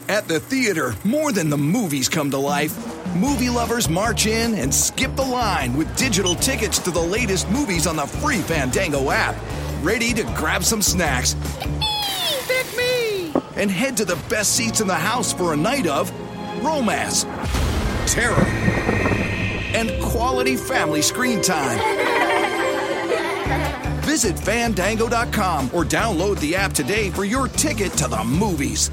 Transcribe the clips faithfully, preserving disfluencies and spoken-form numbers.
At the theater, more than the movies come to life. Movie lovers march in and skip the line with digital tickets to the latest movies on the free Fandango app. Ready to grab some snacks. Pick me! And head to the best seats in the house for a night of romance, terror, and quality family screen time. Visit Fandango dot com or download the app today for your ticket to the movies.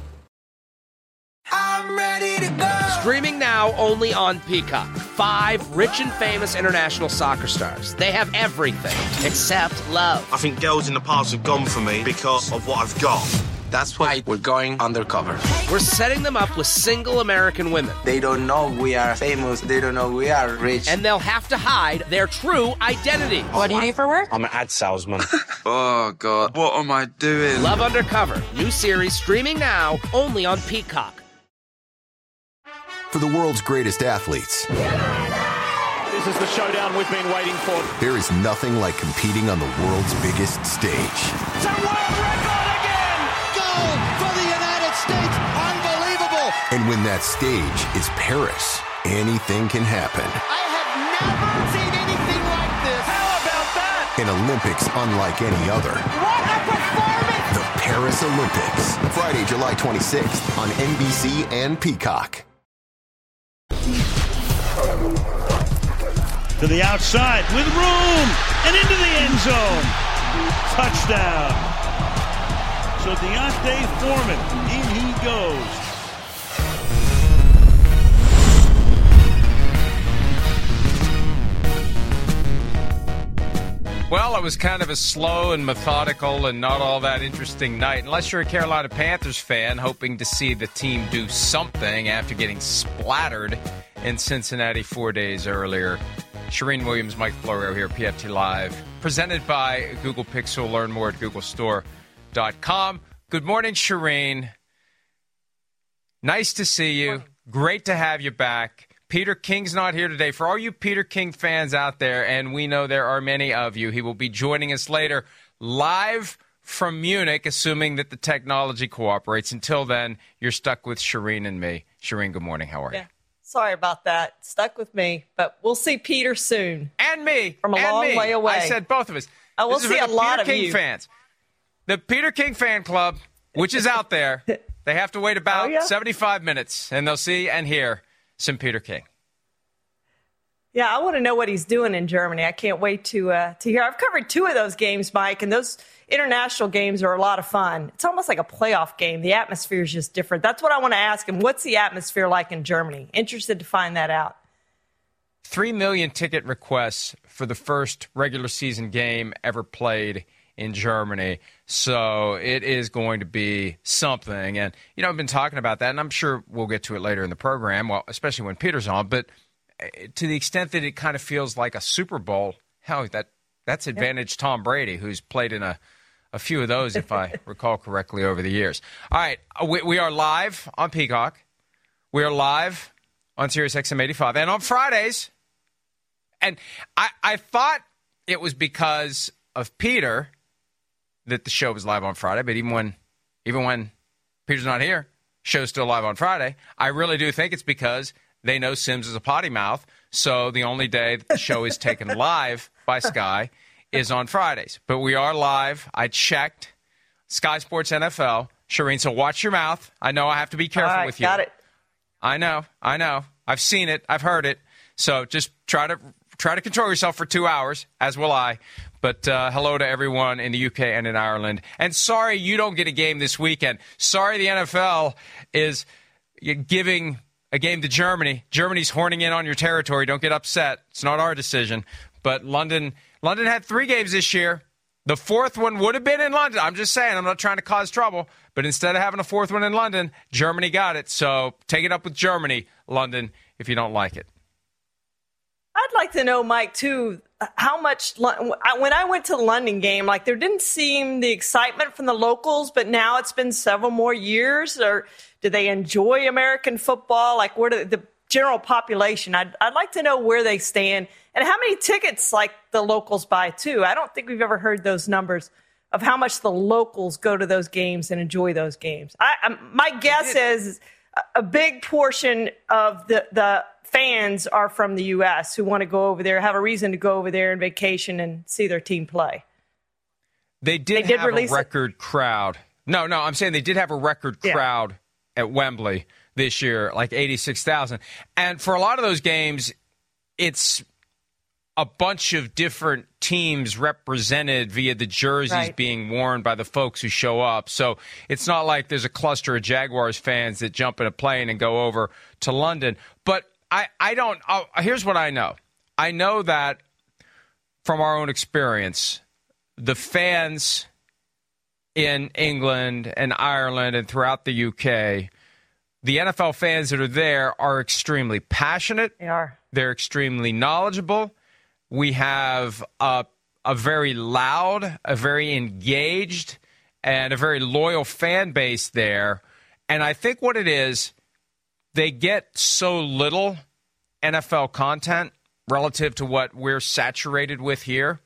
I'm ready to go. Streaming now only on Peacock. Five rich and famous international soccer stars. They have everything except love. I think girls in the past have gone for me because of what I've got. That's why we're going undercover. We're setting them up with single American women. They don't know we are famous. They don't know we are rich. And they'll have to hide their true identity. What do you do for work? I'm an ad salesman. Oh, God. What am I doing? Love Undercover. New series streaming now only on Peacock. For the world's greatest athletes, this is the showdown we've been waiting for. There is nothing like competing on the world's biggest stage. It's a world record again! Goal for the United States! Unbelievable! And when that stage is Paris, anything can happen. I have never seen anything like this. How about that? An Olympics unlike any other. What a performance! The Paris Olympics. Friday, July twenty-sixth on N B C and Peacock. To the outside with room and into the end zone. Touchdown. So Deontay Foreman, in he goes. Well, it was kind of a slow and methodical and not all that interesting night, unless you're a Carolina Panthers fan hoping to see the team do something after getting splattered in Cincinnati four days earlier. Charean Williams, Mike Florio here, P F T Live, presented by Google Pixel. Learn more at google store dot com. Good morning, Charean. Nice to see you. Great to have you back. Peter King's not here today. For all you Peter King fans out there, and we know there are many of you, he will be joining us later live from Munich, assuming that the technology cooperates. Until then, you're stuck with Charean and me. Charean, good morning. How are yeah. you? Sorry about that. Stuck with me, but we'll see Peter soon. And me. From a and long me. way away. I said both of us. I will see a lot Peter of King you. fans. The Peter King fan club, which is out there, they have to wait about oh, yeah? seventy-five minutes, and they'll see and hear some Peter King. Yeah, I want to know what he's doing in Germany. I can't wait to uh, to hear. I've covered two of those games, Mike, and those international games are a lot of fun. It's almost like a playoff game. The atmosphere is just different. That's what I want to ask him. What's the atmosphere like in Germany? Interested to find that out. Three million ticket requests for the first regular season game ever played in Germany. So it is going to be something. And, you know, I've been talking about that, and I'm sure we'll get to it later in the program, well, especially when Peter's on. But to the extent that it kind of feels like a Super Bowl, hell, that that's advantage yeah. Tom Brady, who's played in a, a few of those, if I recall correctly, over the years. All right, we, we are live on Peacock. We are live on Sirius X M eighty-five. And on Fridays, and I, I thought it was because of Peter that the show was live on Friday, but even when even when Peter's not here, show's still live on Friday. I really do think it's because they know Sims is a potty mouth, so the only day that the show is taken live by Sky is on Fridays. But we are live. I checked. Sky Sports N F L. Charean, so watch your mouth. I know I have to be careful All right, with you. got it. I know. I know. I've seen it. I've heard it. So just try to try to control yourself for two hours, as will I. But uh, hello to everyone in the U K and in Ireland. And sorry you don't get a game this weekend. Sorry the N F L is giving a game to Germany. Germany's horning in on your territory. Don't get upset. It's not our decision. But London London had three games this year. The fourth one would have been in London. I'm just saying. I'm not trying to cause trouble. But instead of having a fourth one in London, Germany got it. So take it up with Germany, London, if you don't like it. I'd like to know, Mike, too, how much – when I went to the London game, like there didn't seem the excitement from the locals, but now it's been several more years. Or do they enjoy American football? Like where do the general population – I'd, I'd like to know where they stand and how many tickets, like, the locals buy, too. I don't think we've ever heard those numbers of how much the locals go to those games and enjoy those games. I, I, my guess is a big portion of the, the fans are from the U S who want to go over there, have a reason to go over there and vacation and see their team play. They did, they did have a record it. crowd. No, no, I'm saying they did have a record yeah. crowd at Wembley this year, like eighty-six thousand. And for a lot of those games, it's a bunch of different teams represented via the jerseys right. being worn by the folks who show up. So it's not like there's a cluster of Jaguars fans that jump in a plane and go over to London. But I, I don't – oh, here's what I know. I know that from our own experience, the fans in England and Ireland and throughout the U K, the N F L fans that are there are extremely passionate. They are. They're extremely knowledgeable. We have a, a very loud, a very engaged, and a very loyal fan base there. And I think what it is, they get so little N F L content relative to what we're saturated with here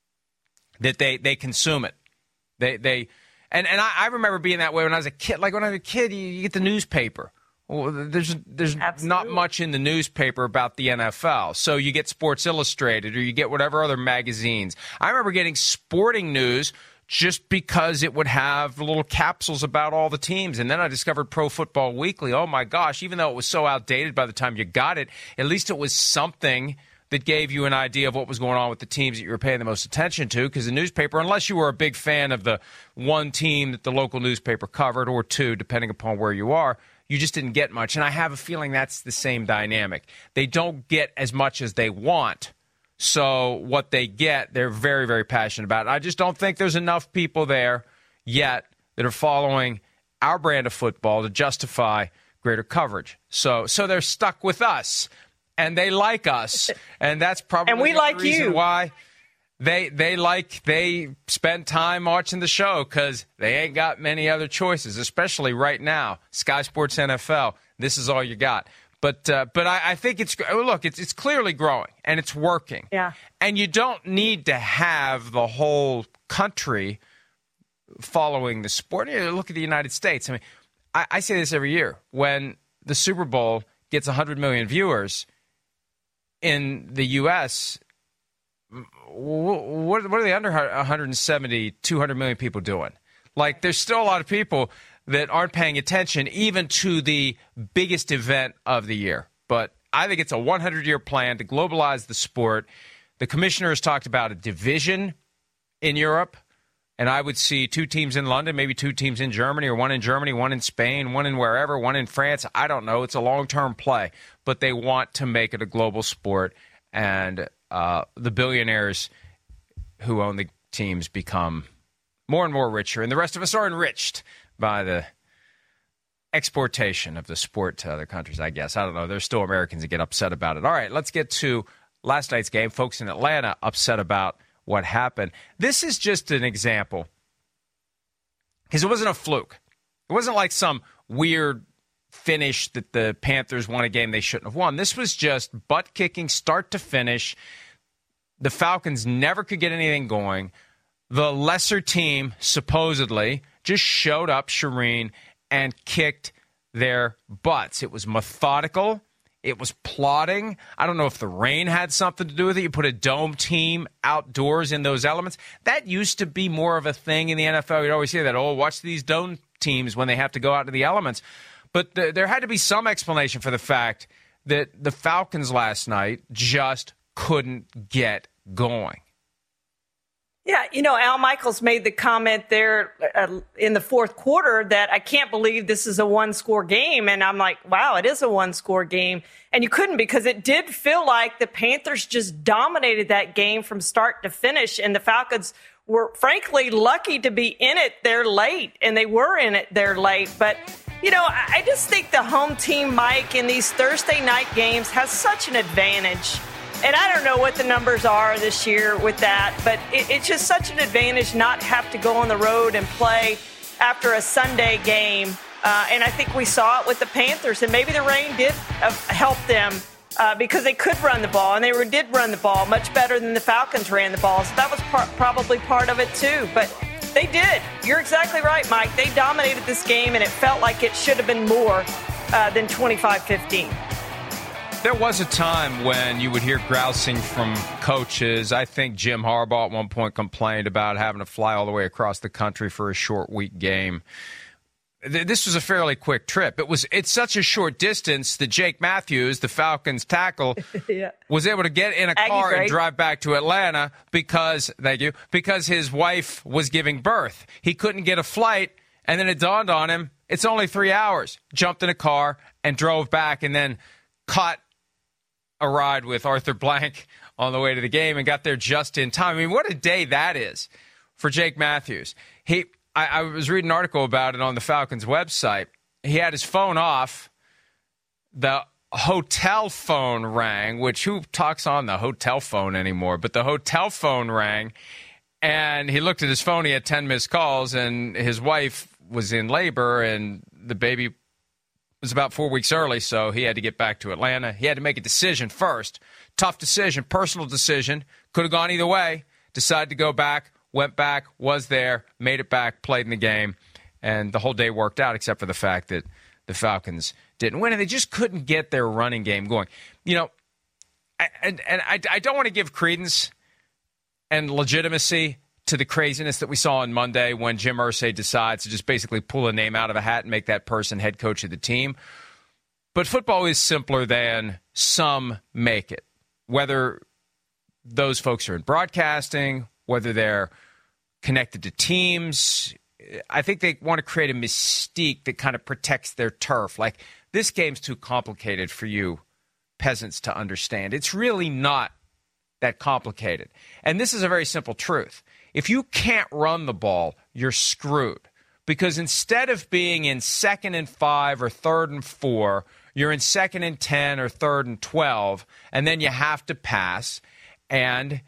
that they, they consume it. They they and, and I, I remember being that way when I was a kid. Like when I was a kid, you, you get the newspaper. Well, there's there's Absolutely. not much in the newspaper about the N F L. So you get Sports Illustrated or you get whatever other magazines. I remember getting sporting news just because it would have little capsules about all the teams. And then I discovered Pro Football Weekly. Oh, my gosh, even though it was so outdated by the time you got it, at least it was something that gave you an idea of what was going on with the teams that you were paying the most attention to, because the newspaper, unless you were a big fan of the one team that the local newspaper covered, or two, depending upon where you are, you just didn't get much. And I have a feeling that's the same dynamic. They don't get as much as they want. So what they get, they're very, very passionate about. I just don't think there's enough people there yet that are following our brand of football to justify greater coverage. So so they're stuck with us, and they like us, and that's probably and we the like reason you. why they they like they spend time watching the show, because they ain't got many other choices, especially right now. Sky Sports N F L, this is all you got. But uh, but I, I think it's look, it's it's clearly growing and it's working. Yeah. And you don't need to have the whole country following the sport. You know, look at the United States. I mean, I, I say this every year. When the Super Bowl gets one hundred million viewers in the U S, what what are the under one hundred seventy, two hundred million people doing? Like, there's still a lot of people that aren't paying attention even to the biggest event of the year. But I think it's a hundred-year plan to globalize the sport. The commissioner has talked about a division in Europe, and I would see two teams in London, maybe two teams in Germany, or one in Germany, one in Spain, one in wherever, one in France. I don't know. It's a long-term play. But they want to make it a global sport, and uh, the billionaires who own the teams become more and more richer, and the rest of us are enriched by the exportation of the sport to other countries, I guess. I don't know. There's still Americans that get upset about it. All right, let's get to last night's game. Folks in Atlanta upset about what happened. This is just an example, because it wasn't a fluke. It wasn't like some weird finish that the Panthers won a game they shouldn't have won. This was just butt-kicking, start to finish. The Falcons never could get anything going. The lesser team, supposedly, just showed up, Shireen, and kicked their butts. It was methodical. It was plotting. I don't know if the rain had something to do with it. You put a dome team outdoors in those elements. That used to be more of a thing in the N F L. You'd always hear that, oh, watch these dome teams when they have to go out to the elements. But th- there had to be some explanation for the fact that the Falcons last night just couldn't get going. Yeah, you know, Al Michaels made the comment there uh, in the fourth quarter that I can't believe this is a one-score game. And I'm like, wow, it is a one-score game. And you couldn't, because it did feel like the Panthers just dominated that game from start to finish. And the Falcons were, frankly, lucky to be in it there late. And they were in it there late. But, you know, I just think the home team, Mike, in these Thursday night games has such an advantage. And I don't know what the numbers are this year with that, but it, it's just such an advantage not have to go on the road and play after a Sunday game. Uh, and I think we saw it with the Panthers, and maybe the rain did uh, help them uh, because they could run the ball, and they were, did run the ball much better than the Falcons ran the ball. So that was par- probably part of it too. But They did. You're exactly right, Mike. They dominated this game, and it felt like it should have been more uh, than twenty-five fifteen. There was a time when you would hear grousing from coaches. I think Jim Harbaugh at one point complained about having to fly all the way across the country for a short week game. This was a fairly quick trip. It was. It's such a short distance that Jake Matthews, the Falcons tackle, yeah. was able to get in a Aggie car great. and drive back to Atlanta because, thank you, because his wife was giving birth. He couldn't get a flight, and then it dawned on him, it's only three hours. Jumped in a car and drove back, and then caught a ride with Arthur Blank on the way to the game and got there just in time. I mean, what a day that is for Jake Matthews. He... I, I was reading an article about it on the Falcons website. He had his phone off. The hotel phone rang, which who talks on the hotel phone anymore? But the hotel phone rang, and he looked at his phone. He had ten missed calls, and his wife was in labor, and the baby was about four weeks early, so he had to get back to Atlanta. He had to make a decision first. Tough decision, personal decision. Could have gone either way. Decided to go back. Went back, was there, made it back, played in the game, and the whole day worked out except for the fact that the Falcons didn't win, and they just couldn't get their running game going. You know, and, and I, I don't want to give credence and legitimacy to the craziness that we saw on Monday when Jim Irsay decides to just basically pull a name out of a hat and make that person head coach of the team. But football is simpler than some make it, whether those folks are in broadcasting, whether they're connected to teams. I think they want to create a mystique that kind of protects their turf. Like, this game's too complicated for you peasants to understand. It's really not that complicated. And this is a very simple truth. If you can't run the ball, you're screwed. Because instead of being in second and five or third and four, you're in second and ten or third and twelve, and then you have to pass. And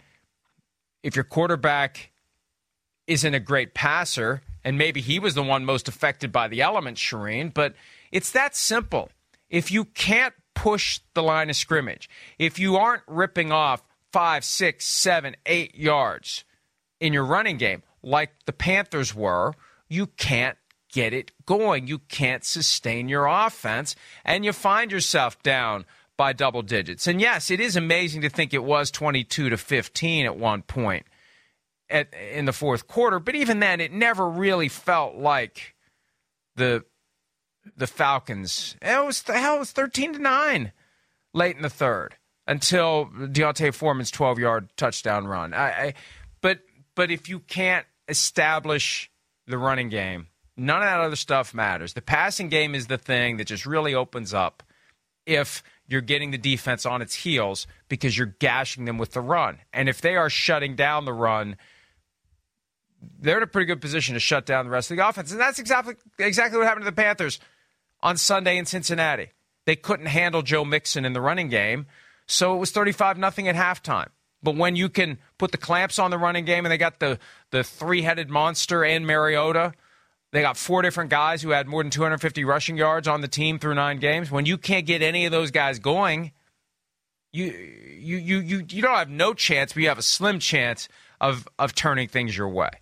if your quarterback isn't a great passer, and maybe he was the one most affected by the element, Shireen, but it's that simple. If you can't push the line of scrimmage, if you aren't ripping off five, six, seven, eight yards in your running game like the Panthers were, you can't get it going. You can't sustain your offense, and you find yourself down by double digits. And yes, it is amazing to think it was twenty-two to fifteen at one point at, in the fourth quarter, but even then, it never really felt like the the Falcons. It was the hell, it was thirteen to nine late in the third until D'Onta Foreman's twelve-yard touchdown run. I, I, but but if you can't establish the running game, none of that other stuff matters. The passing game is the thing that just really opens up if you're getting the defense on its heels because you're gashing them with the run. And if they are shutting down the run, they're in a pretty good position to shut down the rest of the offense. And that's exactly exactly what happened to the Panthers on Sunday in Cincinnati. They couldn't handle Joe Mixon in the running game, so it was thirty-five nothing at halftime. But when you can put the clamps on the running game and they got the, the three-headed monster and Mariota, they got four different guys who had more than two hundred fifty rushing yards on the team through nine games. When you can't get any of those guys going, you you you you, you don't have no chance, but you have a slim chance of, of turning things your way.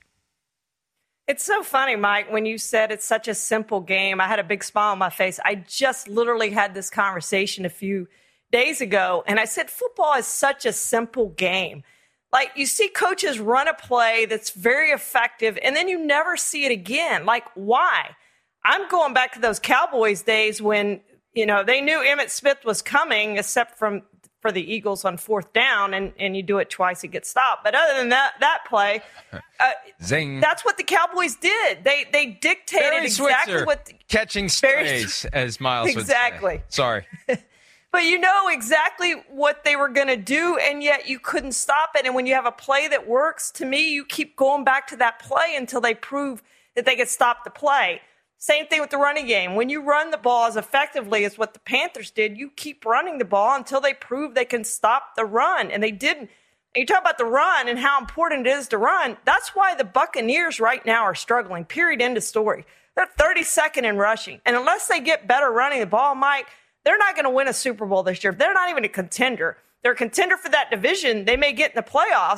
It's so funny, Mike, when you said it's such a simple game. I had a big smile on my face. I just literally had this conversation a few days ago, and I said football is such a simple game. Like, you see coaches run a play that's very effective, and then you never see it again. Like, why? I'm going back to those Cowboys days when, you know, they knew Emmitt Smith was coming, except from for the Eagles on fourth down, and, and you do it twice, it gets stopped. But other than that that play, uh, Zing. That's what the Cowboys did. They they dictated Barry exactly Switzer, what the, catching strays, as Miles exactly. would say. Sorry. But you know exactly what they were going to do, and yet you couldn't stop it. And when you have a play that works, to me, you keep going back to that play until they prove that they can stop the play. Same thing with the running game. When you run the ball as effectively as what the Panthers did, you keep running the ball until they prove they can stop the run. And they didn't. And you talk about the run and how important it is to run. That's why the Buccaneers right now are struggling, period, end of story. They're thirty-second in rushing. And unless they get better running the ball, Mike, they're not going to win a Super Bowl this year. They're not even a contender. They're a contender for that division. They may get in the playoffs,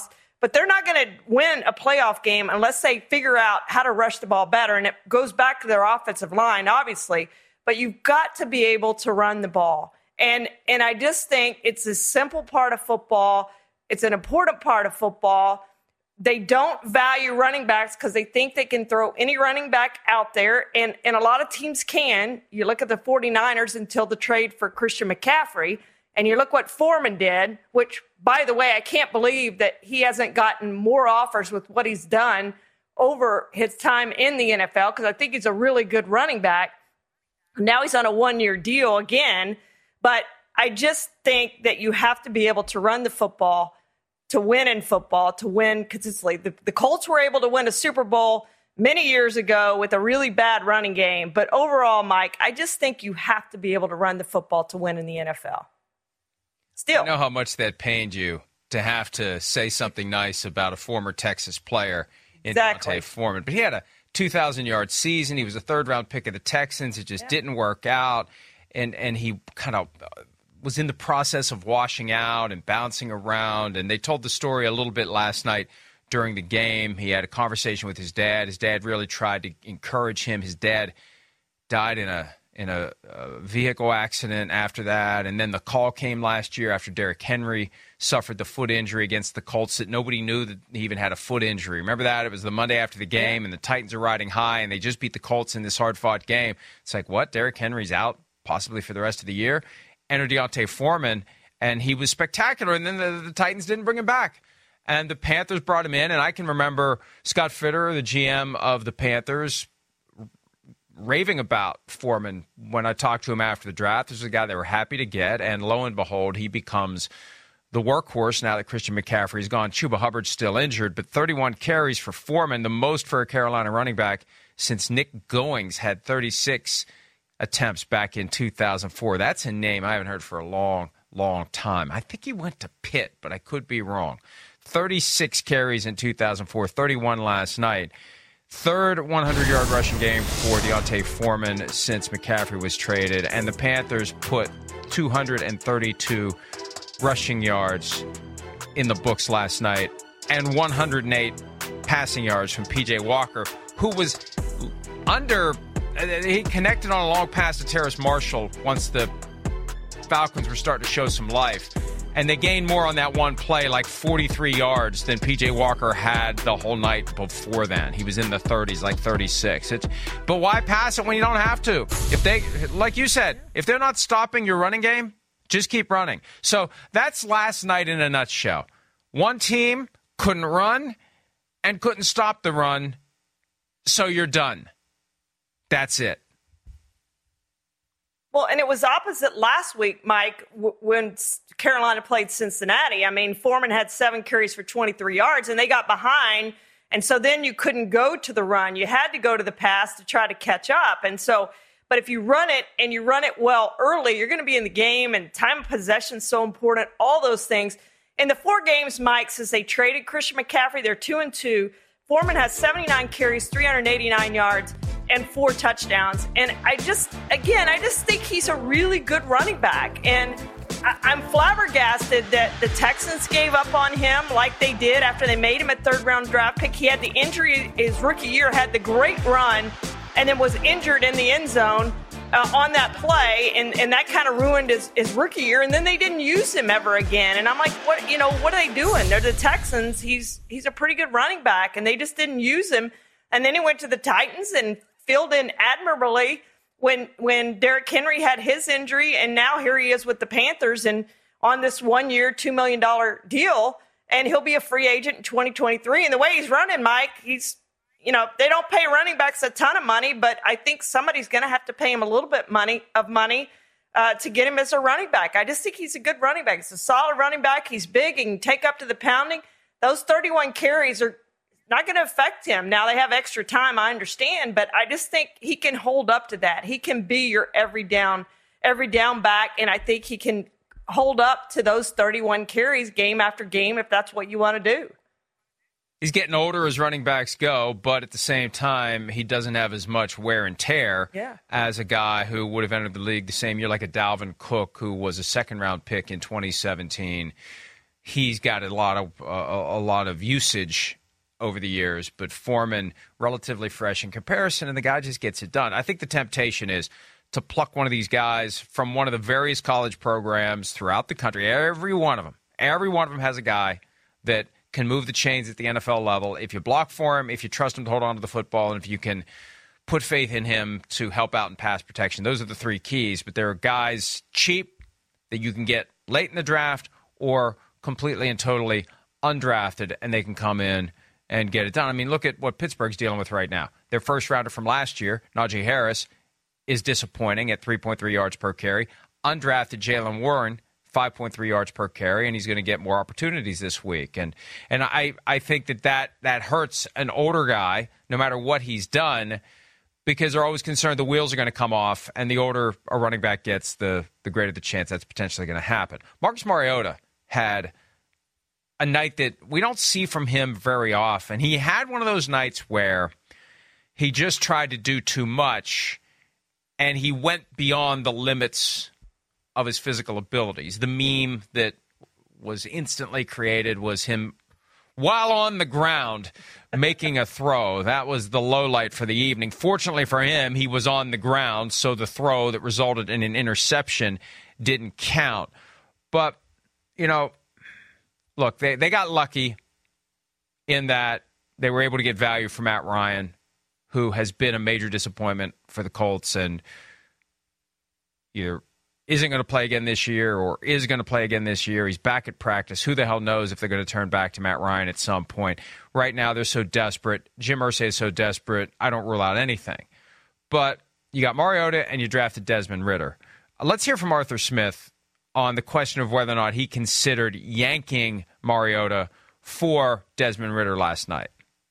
but they're not going to win a playoff game unless they figure out how to rush the ball better. And it goes back to their offensive line, obviously, but you've got to be able to run the ball. And, and I just think it's a simple part of football. It's an important part of football. They don't value running backs because they think they can throw any running back out there. And, and a lot of teams can. You look at the 49ers until the trade for Christian McCaffrey, and you look what Foreman did, which, by the way, I can't believe that he hasn't gotten more offers with what he's done over his time in the N F L, because I think he's a really good running back. Now he's on a one-year deal again. But I just think that you have to be able to run the football to win in football, to win consistently. The, the Colts were able to win a Super Bowl many years ago with a really bad running game. But overall, Mike, I just think you have to be able to run the football to win in the N F L. Still. I know how much that pained you to have to say something nice about a former Texas player in exactly. D'Onta Foreman. But he had a two thousand yard season. He was a third-round pick of the Texans. It just yeah. didn't work out. And, and he kind of was in the process of washing out and bouncing around. And they told the story a little bit last night during the game. He had a conversation with his dad. His dad really tried to encourage him. His dad died in a in a, a vehicle accident after that. And then the call came last year after Derrick Henry suffered the foot injury against the Colts that nobody knew that he even had a foot injury. Remember that? It was the Monday after the game, yeah. and the Titans are riding high, and they just beat the Colts in this hard-fought game. It's like, what? Derrick Henry's out possibly for the rest of the year? Enter D'Onta Foreman, and he was spectacular, and then the, the Titans didn't bring him back. And the Panthers brought him in, and I can remember Scott Fitter, the G M of the Panthers, raving about Foreman when I talked to him after the draft. This is a guy they were happy to get, and lo and behold, he becomes the workhorse now that Christian McCaffrey's gone. Chuba Hubbard's still injured, but thirty-one carries for Foreman, the most for a Carolina running back since Nick Goings had thirty-six attempts back in two thousand four. That's a name I haven't heard for a long, long time. I think he went to Pitt, but I could be wrong. thirty-six carries in two thousand four, thirty-one last night. Third hundred yard rushing game for D'Onta Foreman since McCaffrey was traded. And the Panthers put two hundred thirty-two rushing yards in the books last night and one hundred eight passing yards from P J Walker, who was under – he connected on a long pass to Terrace Marshall once the Falcons were starting to show some life. And they gained more on that one play, like forty-three yards, than P J Walker had the whole night before then. He was in the thirties, like thirty-six. It's, but why pass it when you don't have to? If they, like you said, if they're not stopping your running game, just keep running. So that's last night in a nutshell. One team couldn't run and couldn't stop the run, so you're done. That's it. Well, and it was opposite last week, Mike, w- when Carolina played Cincinnati. I mean, Foreman had seven carries for twenty-three yards, and they got behind. And so then you couldn't go to the run. You had to go to the pass to try to catch up. And so, but if you run it and you run it well early, you're going to be in the game, and time of possession is so important, all those things. In the four games, Mike, since they traded Christian McCaffrey, they're two and two. Foreman has seventy-nine carries, three hundred eighty-nine yards, and four touchdowns. And I just, again, I just think he's a really good running back. And I, I'm flabbergasted that the Texans gave up on him like they did after they made him a third-round draft pick. He had the injury his rookie year, had the great run, and then was injured in the end zone uh, on that play, and, and that kind of ruined his, his rookie year. And then they didn't use him ever again. And I'm like, what, you know, what are they doing? They're the Texans. He's he's a pretty good running back, and they just didn't use him. And then he went to the Titans and filled in admirably when when Derrick Henry had his injury, and now here he is with the Panthers and on this one-year, two million dollars deal, and he'll be a free agent in twenty twenty-three. And the way he's running, Mike, he's, you know, they don't pay running backs a ton of money, but I think somebody's going to have to pay him a little bit money of money uh, to get him as a running back. I just think he's a good running back. He's a solid running back. He's big. He can take up to the pounding. Those thirty-one carries are not going to affect him. Now, they have extra time, I understand, but I just think he can hold up to that. He can be your every down, every down back, and I think he can hold up to those thirty-one carries game after game if that's what you want to do. He's getting older as running backs go, but at the same time, he doesn't have as much wear and tear yeah. as a guy who would have entered the league the same year, like a Dalvin Cook, who was a second-round pick in twenty seventeen. he's got a lot of uh, a lot of usage over the years, but Foreman relatively fresh in comparison, and the guy just gets it done. I think the temptation is to pluck one of these guys from one of the various college programs throughout the country. Every one of them, every one of them has a guy that can move the chains at the N F L level. If you block for him, if you trust him to hold on to the football, and if you can put faith in him to help out in pass protection. Those are the three keys, but there are guys cheap that you can get late in the draft or completely and totally undrafted, and they can come in and get it done. I mean, look at what Pittsburgh's dealing with right now. Their first rounder from last year, Najee Harris, is disappointing at three point three yards per carry. Undrafted Jaylen Warren, five point three yards per carry, and he's going to get more opportunities this week. And and I, I think that, that that hurts an older guy, no matter what he's done, because they're always concerned the wheels are going to come off, and the older a running back gets, the, the greater the chance that's potentially going to happen. Marcus Mariota had a night that we don't see from him very often. He had one of those nights where he just tried to do too much, and he went beyond the limits of his physical abilities. The meme that was instantly created was him, while on the ground, making a throw. That was the low light for the evening. Fortunately for him, he was on the ground, so the throw that resulted in an interception didn't count. But, you know, look, they, they got lucky in that they were able to get value from Matt Ryan, who has been a major disappointment for the Colts and either isn't going to play again this year or is going to play again this year. He's back at practice. Who the hell knows if they're going to turn back to Matt Ryan at some point. Right now, they're so desperate. Jim Irsay is so desperate. I don't rule out anything. But you got Mariota and you drafted Desmond Ridder. Let's hear from Arthur Smith on the question of whether or not he considered yanking Mariota for Desmond Ridder last night.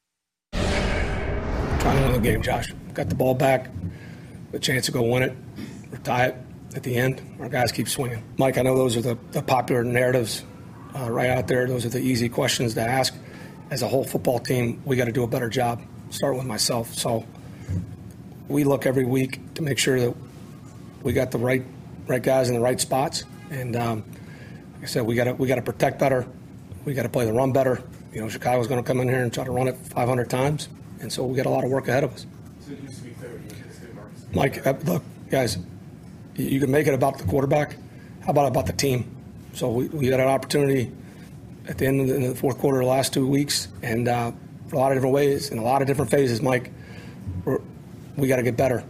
Trying to win the game, Josh. Got the ball back, a chance to go win it or tie it at the end. Our guys keep swinging. Mike, I know those are the, the popular narratives uh, right out there. Those are the easy questions to ask. As a whole football team, we got to do a better job. Start with myself. So we look every week to make sure that we got the right right guys in the right spots. And um, like I said, we got to we got to protect better. We got to play the run better. You know, Chicago's going to come in here and try to run it five hundred times, and so we got a lot of work ahead of us. So it used to be clear Mike, uh, look, guys, you can make it about the quarterback. How about about the team? So we, we had an opportunity at the end of the, in the fourth quarter of the last two weeks, and uh, for a lot of different ways, in a lot of different phases, Mike, we're, we got to get better.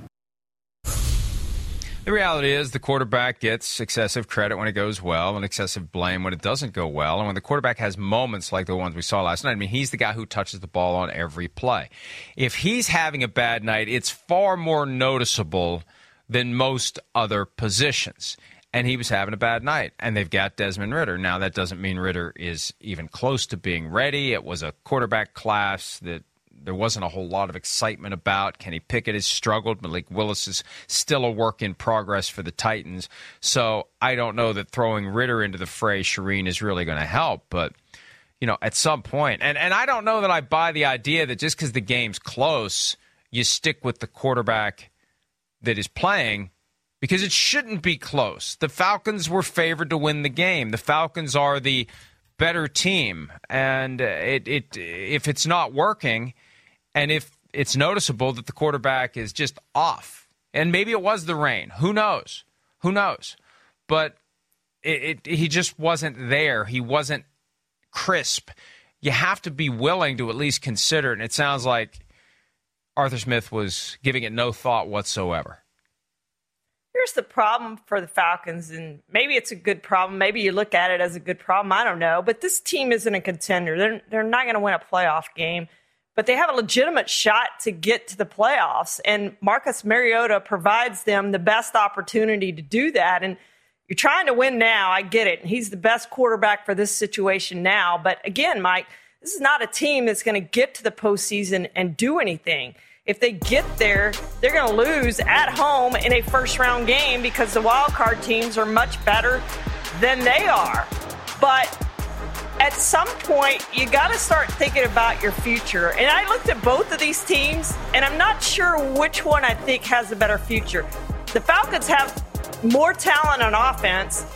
The reality is the quarterback gets excessive credit when it goes well and excessive blame when it doesn't go well. And when the quarterback has moments like the ones we saw last night, I mean, he's the guy who touches the ball on every play. If he's having a bad night, it's far more noticeable than most other positions. And he was having a bad night. And they've got Desmond Ridder. Now, that doesn't mean Ridder is even close to being ready. It was a quarterback class that there wasn't a whole lot of excitement about. Kenny Pickett has struggled. Malik Willis is still a work in progress for the Titans. So I don't know that throwing Ridder into the fray, Shireen, is really going to help. But, you know, at some point, and, and I don't know that I buy the idea that just because the game's close, you stick with the quarterback that is playing, because it shouldn't be close. The Falcons were favored to win the game. The Falcons are the better team. And it, it if it's not working, and if it's noticeable that the quarterback is just off, and maybe it was the rain, who knows? Who knows? But it, it, he just wasn't there. He wasn't crisp. You have to be willing to at least consider it. And it sounds like Arthur Smith was giving it no thought whatsoever. Here's the problem for the Falcons, and maybe it's a good problem. Maybe you look at it as a good problem. I don't know. But this team isn't a contender. They're, they're not going to win a playoff game. But they have a legitimate shot to get to the playoffs. And Marcus Mariota provides them the best opportunity to do that. And you're trying to win now. I get it. He's the best quarterback for this situation now. But again, Mike, this is not a team that's going to get to the postseason and do anything. If they get there, they're going to lose at home in a first-round game because the wild-card teams are much better than they are. But at some point, you got to start thinking about your future. And I looked at both of these teams, and I'm not sure which one I think has a better future. The Falcons have more talent on offense.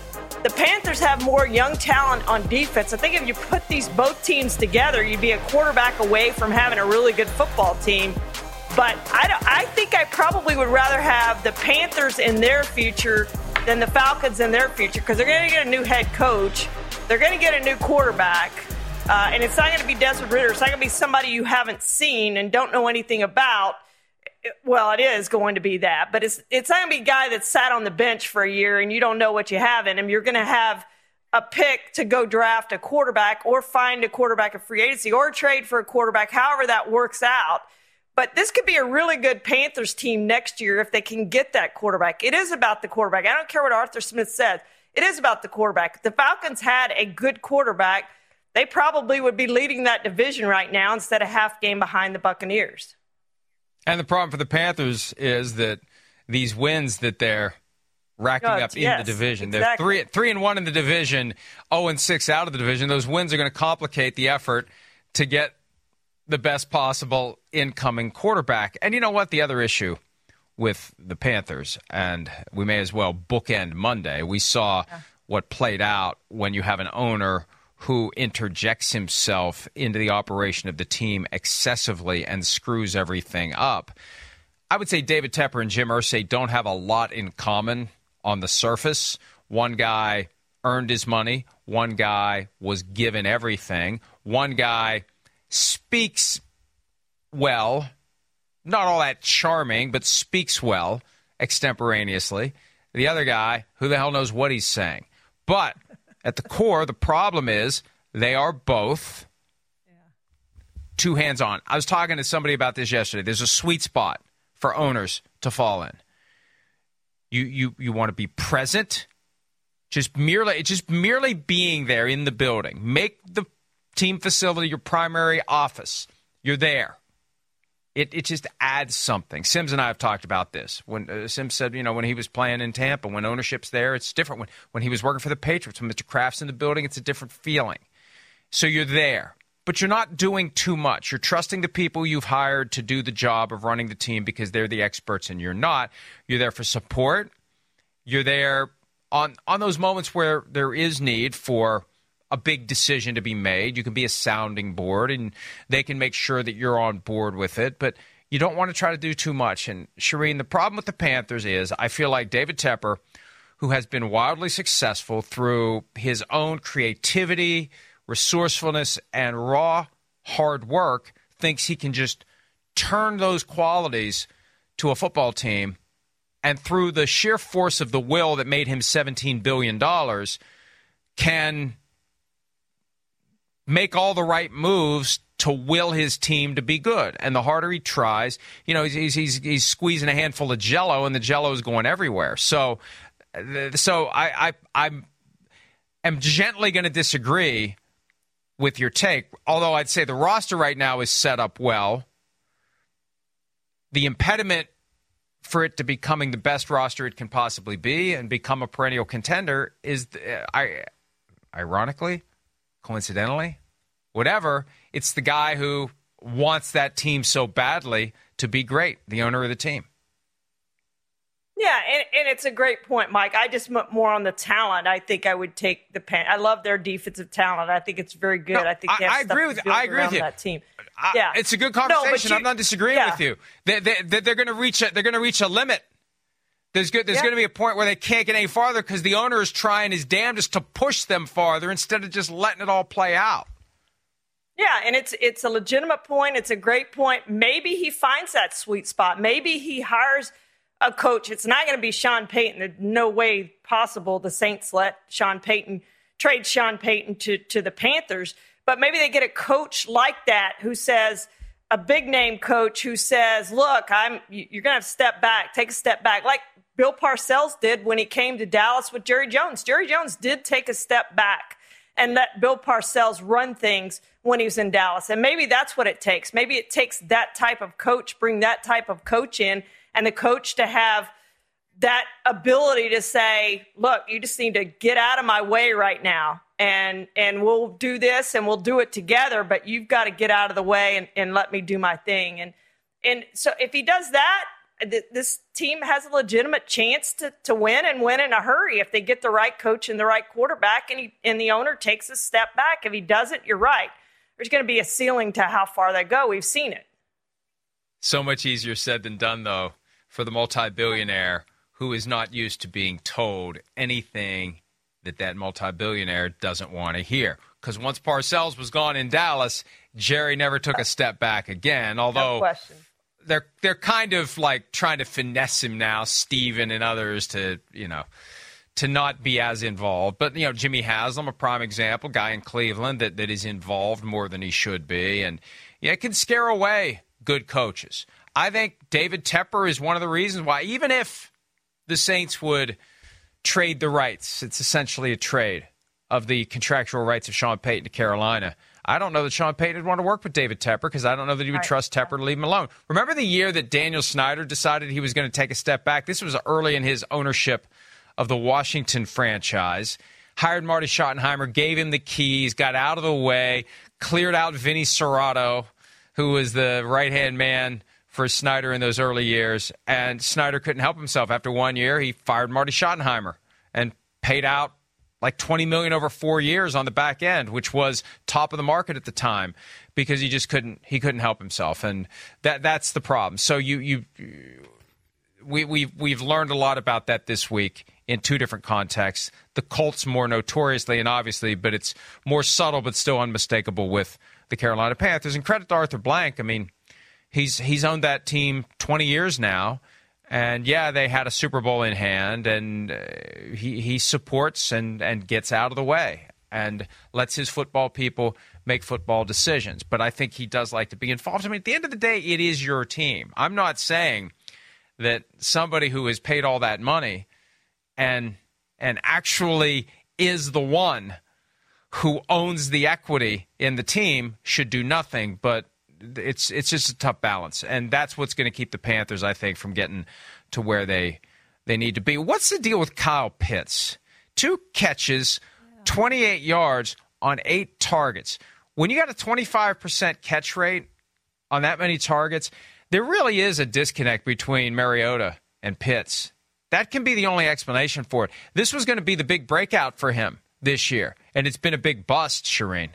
The Panthers have more young talent on defense. I think if you put these both teams together, you'd be a quarterback away from having a really good football team. But I, don't, I think I probably would rather have the Panthers in their future than the Falcons in their future, because they're going to get a new head coach. They're going to get a new quarterback. Uh, and it's not going to be Desmond Ridder. It's not going to be somebody you haven't seen and don't know anything about. Well, it is going to be that, but it's it's not going to be a guy that sat on the bench for a year and you don't know what you have in him. You're going to have a pick to go draft a quarterback or find a quarterback at free agency or trade for a quarterback, however that works out. But this could be a really good Panthers team next year if they can get that quarterback. It is about the quarterback. I don't care what Arthur Smith said. It is about the quarterback. If the Falcons had a good quarterback, they probably would be leading that division right now instead of half game behind the Buccaneers. And the problem for the Panthers is that these wins that they're racking God, up in yes, the division, exactly. they're three, three and one in the division, oh and six out of the division. Those wins are going to complicate the effort to get the best possible incoming quarterback. And you know what? The other issue with the Panthers, and we may as well bookend Monday, we saw yeah. what played out when you have an owner who interjects himself into the operation of the team excessively and screws everything up. I would say David Tepper and Jim Irsay don't have a lot in common on the surface. One guy earned his money. One guy was given everything. One guy speaks well, not all that charming, but speaks well extemporaneously. The other guy, who the hell knows what he's saying? But at the core, the problem is they are both yeah. two hands on. I was talking to somebody about this yesterday. There's a sweet spot for owners to fall in. You you you want to be present, just merely just merely being there in the building. Make the team facility your primary office. You're there. It it just adds something. Sims and I have talked about this. When uh, Sims said, you know, when he was playing in Tampa, when ownership's there, it's different. When when he was working for the Patriots, when Mister Kraft's in the building, it's a different feeling. So you're there, but you're not doing too much. You're trusting the people you've hired to do the job of running the team because they're the experts and you're not. You're there for support. You're there on on those moments where there is need for a big decision to be made. You can be a sounding board, and they can make sure that you're on board with it. But you don't want to try to do too much. And, Shireen, the problem with the Panthers is I feel like David Tepper, who has been wildly successful through his own creativity, resourcefulness, and raw hard work, thinks he can just turn those qualities to a football team. And through the sheer force of the will that made him seventeen billion dollars, can make all the right moves to will his team to be good. And the harder he tries, you know, he's he's he's squeezing a handful of Jell-O, and the Jell-O is going everywhere. So, so I I I'm, am gently going to disagree with your take. Although I'd say the roster right now is set up well. The impediment for it to becoming the best roster it can possibly be and become a perennial contender is, uh, I ironically. coincidentally, whatever, it's the guy who wants that team so badly to be great, the owner of the team. Yeah, and, and it's a great point, Mike. I just meant more on the talent. I think I would take the Pan. I love their defensive talent. I think it's very good. No, I think they have I, I agree with I agree with you. That team. I, yeah, it's a good conversation. No, you, I'm not disagreeing yeah. with you. They, they, they're going to reach. A, they're going to reach a limit. There's good. There's yeah. going to be a point where they can't get any farther because the owner is trying his damnedest to push them farther instead of just letting it all play out. Yeah, and it's it's a legitimate point. It's a great point. Maybe he finds that sweet spot. Maybe he hires a coach. It's not going to be Sean Payton. There's no way possible the Saints let Sean Payton trade Sean Payton to, to the Panthers. But maybe they get a coach like that who says, a big name coach who says, look, I'm you're going to have to step back, take a step back. Like Bill Parcells did when he came to Dallas with Jerry Jones. Jerry Jones did take a step back and let Bill Parcells run things when he was in Dallas. And maybe that's what it takes. Maybe it takes that type of coach, bring that type of coach in, and the coach to have that ability to say, look, you just need to get out of my way right now. And and we'll do this and we'll do it together, but you've got to get out of the way and, and let me do my thing. And and so if he does that, This team has a legitimate chance to, to win and win in a hurry if they get the right coach and the right quarterback and, he, and the owner takes a step back. If he doesn't, you're right. There's going to be a ceiling to how far they go. We've seen it. So much easier said than done, though, for the multi-billionaire who is not used to being told anything that that multi-billionaire doesn't want to hear. Because once Parcells was gone in Dallas, Jerry never took a step back again, although no question. they're they're kind of like trying to finesse him now, Steven and others, to, you know, to not be as involved. But, you know, Jimmy Haslam, a prime example, guy in Cleveland that, that is involved more than he should be. And, yeah, it can scare away good coaches. I think David Tepper is one of the reasons why, even if the Saints would trade the rights, it's essentially a trade of the contractual rights of Sean Payton to Carolina, I don't know that Sean Payton would want to work with David Tepper because I don't know that he would trust Tepper to leave him alone. Remember the year that Daniel Snyder decided he was going to take a step back? This was early in his ownership of the Washington franchise. Hired Marty Schottenheimer, gave him the keys, got out of the way, cleared out Vinny Serrato, who was the right-hand man for Snyder in those early years. And Snyder couldn't help himself. After one year, he fired Marty Schottenheimer and paid out like twenty million dollars over four years on the back end, which was top of the market at the time, because he just couldn't he couldn't help himself, and that that's the problem. So you you we we we've learned a lot about that this week in two different contexts. The Colts more notoriously and obviously, but it's more subtle but still unmistakable with the Carolina Panthers. And credit to Arthur Blank. I mean, he's he's owned that team twenty years now. And, yeah, they had a Super Bowl in hand, and uh, he, he supports and, and gets out of the way and lets his football people make football decisions. But I think he does like to be involved. I mean, at the end of the day, it is your team. I'm not saying that somebody who has paid all that money and and actually is the one who owns the equity in the team should do nothing, but It's it's just a tough balance, and that's what's going to keep the Panthers, I think, from getting to where they they need to be. What's the deal with Kyle Pitts? Two catches, twenty-eight yards on eight targets. When you got a twenty-five percent catch rate on that many targets, there really is a disconnect between Mariota and Pitts. That can be the only explanation for it. This was going to be the big breakout for him this year, and it's been a big bust, Shireen.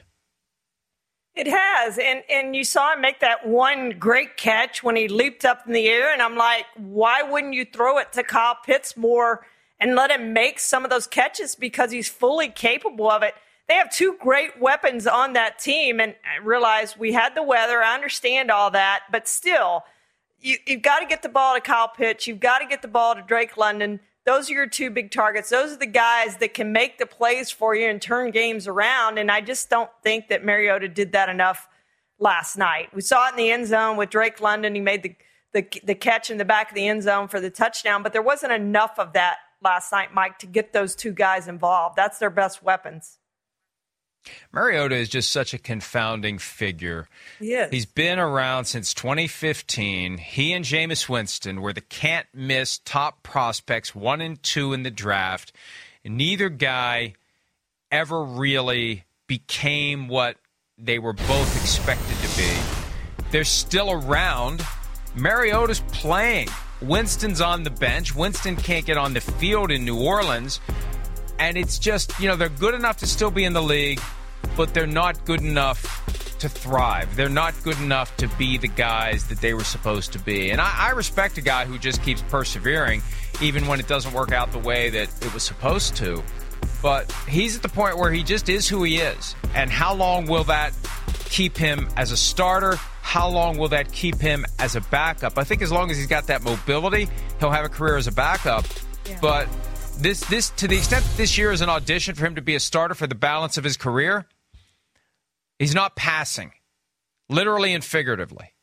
It has, and and you saw him make that one great catch when he leaped up in the air, and I'm like, why wouldn't you throw it to Kyle Pitts more and let him make some of those catches, because he's fully capable of it. They have two great weapons on that team, and I realize we had the weather. I understand all that, but still, you, you've got to get the ball to Kyle Pitts. You've got to get the ball to Drake London. Those are your two big targets. Those are the guys that can make the plays for you and turn games around. And I just don't think that Mariota did that enough last night. We saw it in the end zone with Drake London. He made the, the, the catch in the back of the end zone for the touchdown, but there wasn't enough of that last night, Mike, to get those two guys involved. That's their best weapons. Mariota is just such a confounding figure. He is. He's been around since twenty fifteen. He and Jameis Winston were the can't-miss top prospects, one and two in the draft. And neither guy ever really became what they were both expected to be. They're still around. Mariota's playing. Winston's on the bench. Winston can't get on the field in New Orleans. And it's just, you know, they're good enough to still be in the league, but they're not good enough to thrive. They're not good enough to be the guys that they were supposed to be. And I, I respect a guy who just keeps persevering, even when it doesn't work out the way that it was supposed to. But he's at the point where he just is who he is. And how long will that keep him as a starter? How long will that keep him as a backup? I think as long as he's got that mobility, he'll have a career as a backup. Yeah. But This, this, to the extent that this year is an audition for him to be a starter for the balance of his career, he's not passing, literally and figuratively.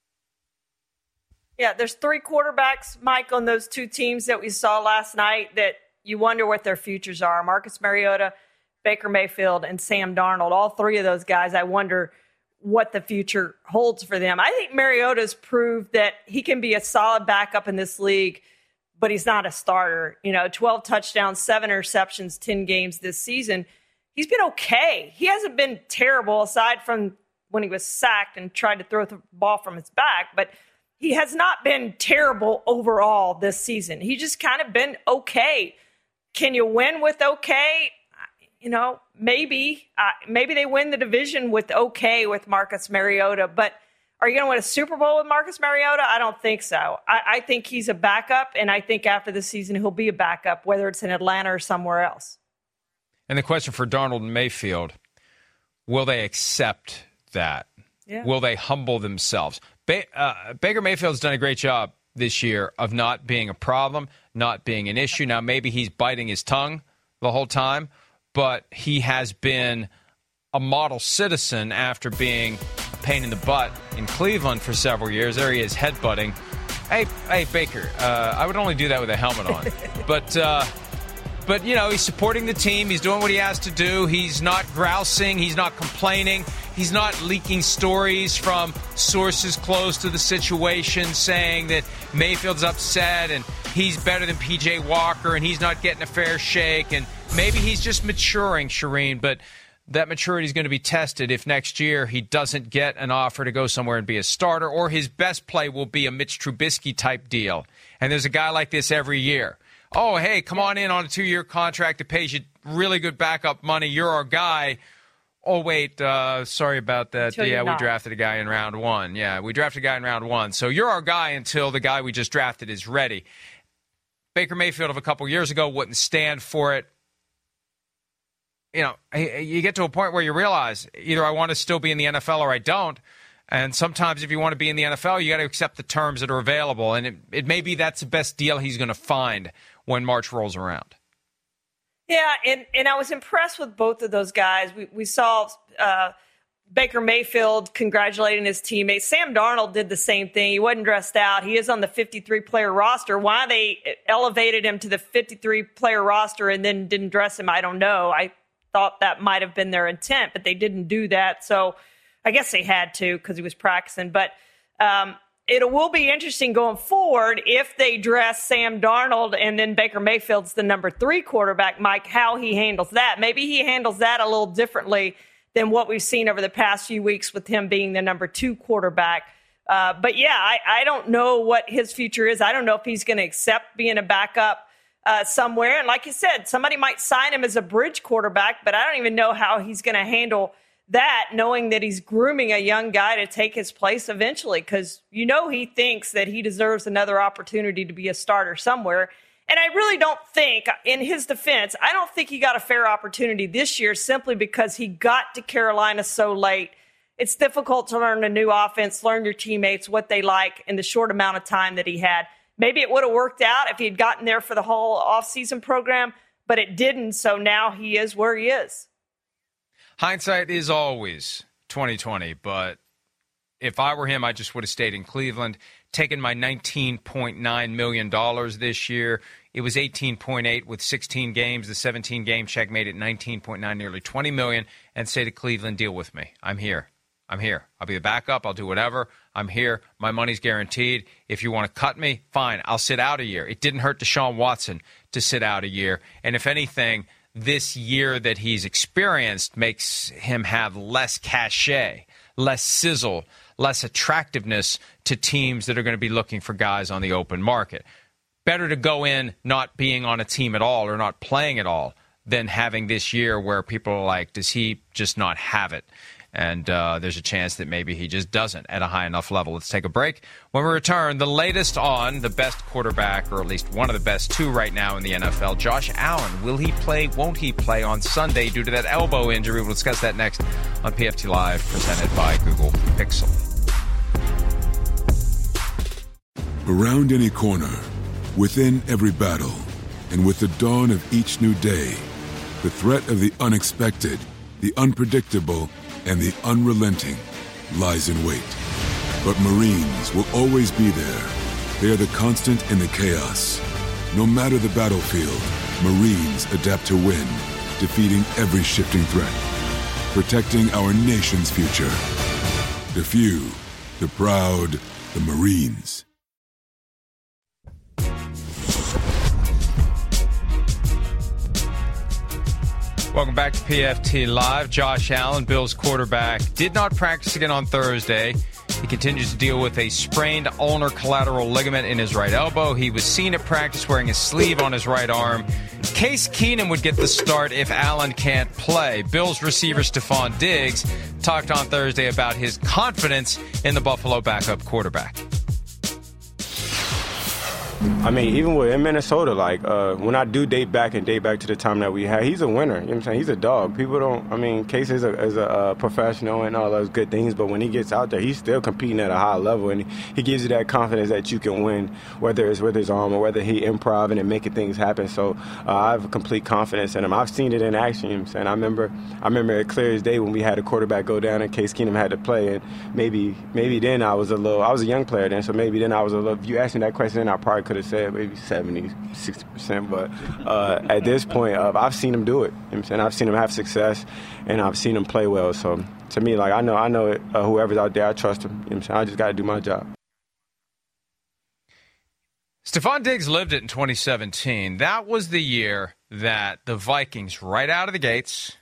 Yeah, there's three quarterbacks, Mike, on those two teams that we saw last night that you wonder what their futures are. Marcus Mariota, Baker Mayfield, and Sam Darnold. All three of those guys, I wonder what the future holds for them. I think Mariota's proved that he can be a solid backup in this league, but he's not a starter. You know, twelve touchdowns, seven interceptions, ten games this season. He's been okay. He hasn't been terrible aside from when he was sacked and tried to throw the ball from his back, but he has not been terrible overall this season. He just kind of been okay. Can you win with okay? You know, maybe. Uh, maybe they win the division with okay with Marcus Mariota. But are you going to win a Super Bowl with Marcus Mariota? I don't think so. I, I think he's a backup, and I think after the season he'll be a backup, whether it's in Atlanta or somewhere else. And the question for Darnold and Mayfield, will they accept that? Yeah. Will they humble themselves? Ba- uh, Baker Mayfield's done a great job this year of not being a problem, not being an issue. Now, maybe he's biting his tongue the whole time, but he has been a model citizen after being a pain in the butt in Cleveland for several years. There he is, headbutting. Hey, hey, Baker, uh, I would only do that with a helmet on. but, uh, but, you know, he's supporting the team. He's doing what he has to do. He's not grousing. He's not complaining. He's not leaking stories from sources close to the situation saying that Mayfield's upset and he's better than P J Walker and he's not getting a fair shake. And maybe he's just maturing, Shireen, but that maturity is going to be tested if next year he doesn't get an offer to go somewhere and be a starter, or his best play will be a Mitch Trubisky-type deal. And there's a guy like this every year. Oh, hey, come on in on a two-year contract. It pays you really good backup money. You're our guy. Oh, wait, uh, sorry about that. Until yeah, we drafted a guy in round one. Yeah, we drafted a guy in round one. So you're our guy until the guy we just drafted is ready. Baker Mayfield of a couple years ago wouldn't stand for it. You know, you get to a point where you realize either I want to still be in the N F L or I don't. And sometimes if you want to be in the N F L, you got to accept the terms that are available. And it, it may be that's the best deal he's going to find when March rolls around. Yeah, and, and I was impressed with both of those guys. We, we saw uh, Baker Mayfield congratulating his teammates. Sam Darnold did the same thing. He wasn't dressed out. He is on the fifty-three player roster. Why they elevated him to the fifty-three player roster and then didn't dress him, I don't know. I thought that might have been their intent, but they didn't do that. So I guess they had to because he was practicing. But um, it will be interesting going forward if they dress Sam Darnold and then Baker Mayfield's the number three quarterback, Mike, how he handles that. Maybe he handles that a little differently than what we've seen over the past few weeks with him being the number two quarterback. Uh, but, yeah, I, I don't know what his future is. I don't know if he's going to accept being a backup uh, somewhere. And like you said, somebody might sign him as a bridge quarterback, but I don't even know how he's going to handle that, knowing that he's grooming a young guy to take his place eventually, because you know he thinks that he deserves another opportunity to be a starter somewhere. And I really don't think, in his defense, I don't think he got a fair opportunity this year simply because he got to Carolina so late. It's difficult to learn a new offense, learn your teammates, what they like in the short amount of time that he had. Maybe it would have worked out if he had gotten there for the whole offseason program, but it didn't, so now he is where he is. Hindsight is always twenty twenty, but if I were him, I just would have stayed in Cleveland, taken my nineteen point nine million dollars this year. It was eighteen point eight with sixteen games. The seventeen-game check made it nineteen point nine, nearly twenty million dollars, and say to Cleveland, deal with me. I'm here. I'm here. I'll be the backup. I'll do whatever. I'm here. My money's guaranteed. If you want to cut me, fine. I'll sit out a year. It didn't hurt Deshaun Watson to sit out a year. And if anything, this year that he's experienced makes him have less cachet, less sizzle, less attractiveness to teams that are going to be looking for guys on the open market. Better to go in not being on a team at all or not playing at all than having this year where people are like, does he just not have it? And uh, there's a chance that maybe he just doesn't at a high enough level. Let's take a break. When we return, the latest on the best quarterback, or at least one of the best two right now in the N F L, Josh Allen. Will he play, won't he play on Sunday due to that elbow injury? We'll discuss that next on P F T Live, presented by Google Pixel. Around any corner, within every battle, and with the dawn of each new day, the threat of the unexpected, the unpredictable, and the unrelenting lies in wait. But Marines will always be there. They are the constant in the chaos. No matter the battlefield, Marines adapt to win, defeating every shifting threat, protecting our nation's future. The few, the proud, the Marines. Welcome back to P F T Live. Josh Allen, Bills quarterback, did not practice again on Thursday. He continues to deal with a sprained ulnar collateral ligament in his right elbow. He was seen at practice wearing a sleeve on his right arm. Case Keenum would get the start if Allen can't play. Bills receiver Stephon Diggs talked on Thursday about his confidence in the Buffalo backup quarterback. I mean, even with in Minnesota, like, uh, when I do date back and date back to the time that we had, he's a winner. You know what I'm saying? He's a dog. People don't, I mean, Case is a, is a uh, professional and all those good things, but when he gets out there, he's still competing at a high level, and he gives you that confidence that you can win, whether it's with his arm or whether he improv and making things happen. So uh, I have complete confidence in him. I've seen it in action, you know what I'm saying? I remember, I remember it clear as day when we had a quarterback go down and Case Keenum had to play, and maybe, maybe then I was a little, I was a young player then, so maybe then I was a little, if you asked me that question, then I probably could have said maybe seventy, sixty percent, but uh, at this point, uh, I've seen him do it. You know what I'm saying? I've seen him have success, and I've seen him play well. So to me, like, I know, I know it, uh, whoever's out there, I trust him. You know what I'm saying? I just got to do my job. Stephon Diggs lived it in twenty seventeen. That was the year that the Vikings, right out of the gates,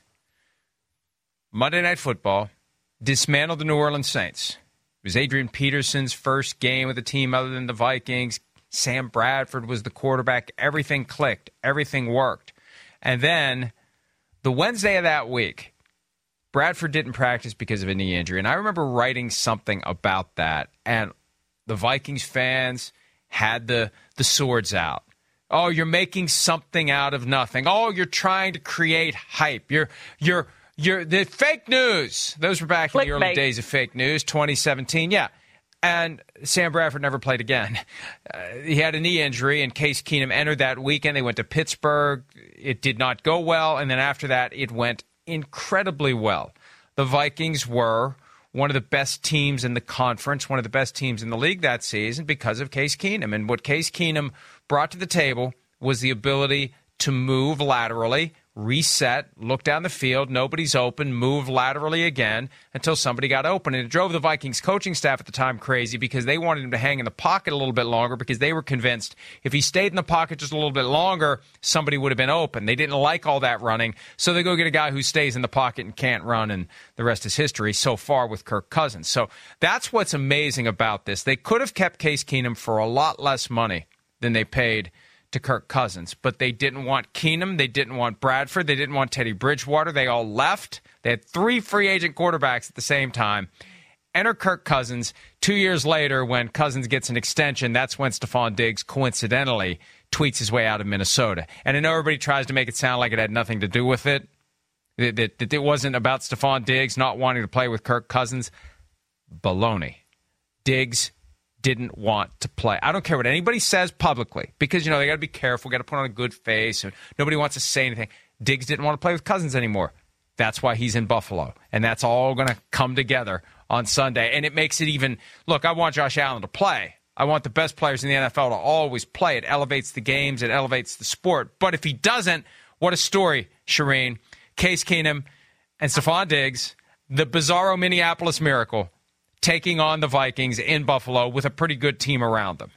Monday Night Football, dismantled the New Orleans Saints. It was Adrian Peterson's first game with a team other than the Vikings. Sam Bradford was the quarterback. Everything clicked. Everything worked. And then the Wednesday of that week, Bradford didn't practice because of a knee injury. And I remember writing something about that. And the Vikings fans had the, the swords out. Oh, you're making something out of nothing. Oh, you're trying to create hype. You're you're you're the fake news. Those were back in the early days of fake news, twenty seventeen. Yeah. And Sam Bradford never played again. Uh, he had a knee injury, and Case Keenum entered that weekend. They went to Pittsburgh. It did not go well, and then after that, it went incredibly well. The Vikings were one of the best teams in the conference, one of the best teams in the league that season because of Case Keenum. And what Case Keenum brought to the table was the ability to move laterally, reset, look down the field, nobody's open, move laterally again until somebody got open. And it drove the Vikings coaching staff at the time crazy because they wanted him to hang in the pocket a little bit longer because they were convinced if he stayed in the pocket just a little bit longer, somebody would have been open. They didn't like all that running, so they go get a guy who stays in the pocket and can't run, and the rest is history so far with Kirk Cousins. So that's what's amazing about this. They could have kept Case Keenum for a lot less money than they paid to Kirk Cousins, but they didn't want Keenum, they didn't want Bradford, they didn't want Teddy Bridgewater. They all left. They had three free agent quarterbacks at the same time. Enter Kirk Cousins. Two years later, when Cousins gets an extension, that's when Stephon Diggs coincidentally tweets his way out of Minnesota. And I know everybody tries to make it sound like it had nothing to do with it, that, that, that it wasn't about Stephon Diggs not wanting to play with Kirk Cousins. Baloney. Diggs didn't want to play. I don't care what anybody says publicly because, you know, they got to be careful, got to put on a good face, and nobody wants to say anything. Diggs didn't want to play with Cousins anymore. That's why he's in Buffalo, and that's all going to come together on Sunday. And it makes it even, look, I want Josh Allen to play. I want the best players in the N F L to always play. It elevates the games. It elevates the sport. But if he doesn't, what a story, Shireen. Case Keenum and Stephon Diggs, the bizarro Minneapolis Miracle, taking on the Vikings in Buffalo with a pretty good team around them.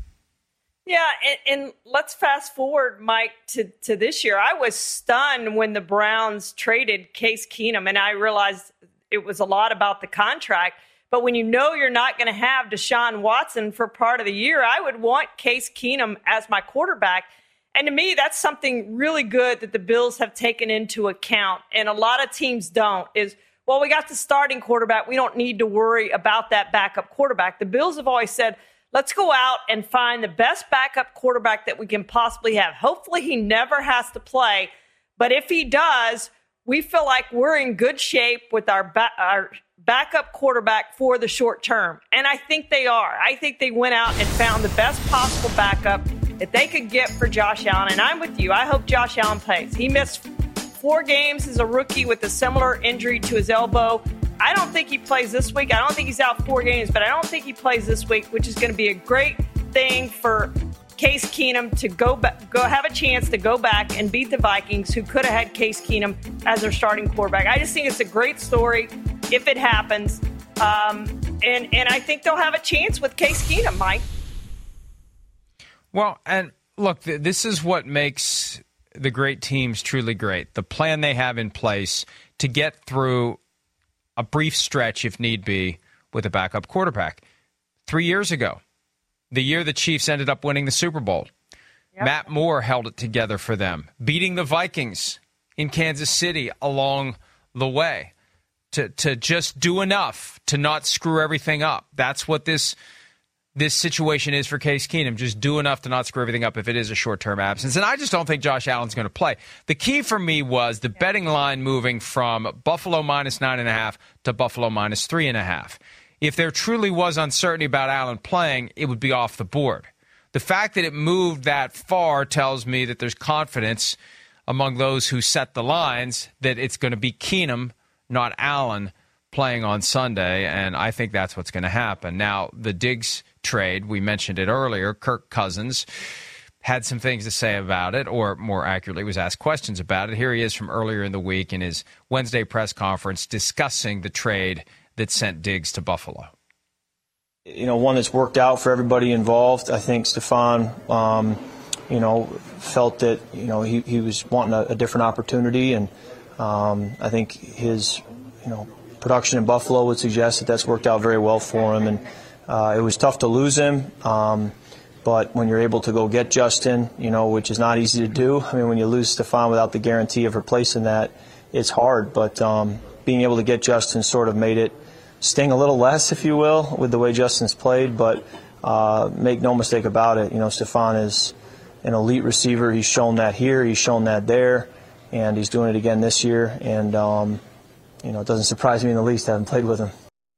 Yeah, and, and let's fast forward, Mike, to, to this year. I was stunned when the Browns traded Case Keenum, and I realized it was a lot about the contract. But when you know you're not going to have Deshaun Watson for part of the year, I would want Case Keenum as my quarterback. And to me, that's something really good that the Bills have taken into account, and a lot of teams don't, is well, we got the starting quarterback. We don't need to worry about that backup quarterback. The Bills have always said, let's go out and find the best backup quarterback that we can possibly have. Hopefully he never has to play. But if he does, we feel like we're in good shape with our, ba- our backup quarterback for the short term. And I think they are. I think they went out and found the best possible backup that they could get for Josh Allen. And I'm with you. I hope Josh Allen plays. He missed four games as a rookie with a similar injury to his elbow. I don't think he plays this week. I don't think he's out four games, but I don't think he plays this week, which is going to be a great thing for Case Keenum to go back, go have a chance to go back and beat the Vikings, who could have had Case Keenum as their starting quarterback. I just think it's a great story if it happens, um, and and I think they'll have a chance with Case Keenum, Mike. Well, and look, th- this is what makes the great teams truly great. The plan they have in place to get through a brief stretch, if need be, with a backup quarterback. Three years ago, the year the Chiefs ended up winning the Super Bowl, yep. Matt Moore held it together for them, beating the Vikings in Kansas City along the way to, to just do enough to not screw everything up. That's what this this situation is for Case Keenum. Just do enough to not screw everything up if it is a short-term absence. And I just don't think Josh Allen's going to play. The key for me was the betting line moving from Buffalo minus nine and a half to Buffalo minus three and a half. If there truly was uncertainty about Allen playing, it would be off the board. The fact that it moved that far tells me that there's confidence among those who set the lines that it's going to be Keenum, not Allen, playing on Sunday, and I think that's what's going to happen. Now, the Diggs trade, we mentioned it earlier, Kirk Cousins had some things to say about it, or more accurately, was asked questions about it. Here he is from earlier in the week in his Wednesday press conference discussing the trade that sent Diggs to Buffalo. You know, one that's worked out for everybody involved. I think Stefan, um, you know, felt that, you know, he, he was wanting a, a different opportunity, and um, I think his, you know, production in Buffalo would suggest that that's worked out very well for him. And uh, it was tough to lose him, um, but when you're able to go get Justin, you know, which is not easy to do. I mean, when you lose Stefan without the guarantee of replacing that, it's hard. But um, being able to get Justin sort of made it sting a little less, if you will, with the way Justin's played. But uh, make no mistake about it, you know, Stefan is an elite receiver. He's shown that here, he's shown that there, and he's doing it again this year. And um, you know, it doesn't surprise me in the least. I haven't played with him.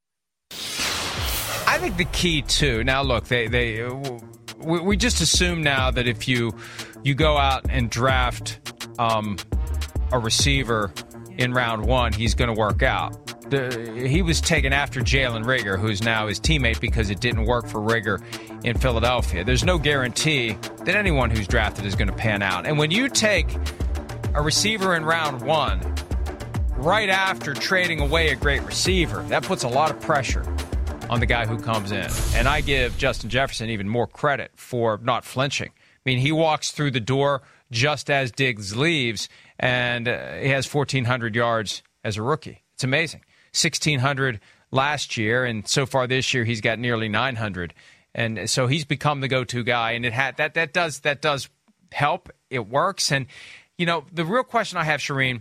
I think the key too. Now, look, they they we, we just assume now that if you you go out and draft um, a receiver in round one, he's going to work out. The, he was taken after Jalen Reagor, who's now his teammate because it didn't work for Reagor in Philadelphia. There's no guarantee that anyone who's drafted is going to pan out. And when you take a receiver in round one right after trading away a great receiver, that puts a lot of pressure on the guy who comes in. And I give Justin Jefferson even more credit for not flinching. I mean, he walks through the door just as Diggs leaves, and uh, he has fourteen hundred yards as a rookie. It's amazing. sixteen hundred last year, and so far this year he's got nearly nine hundred. And so he's become the go-to guy, and it had that that does that does help. It works. And, you know, the real question I have, Shireen,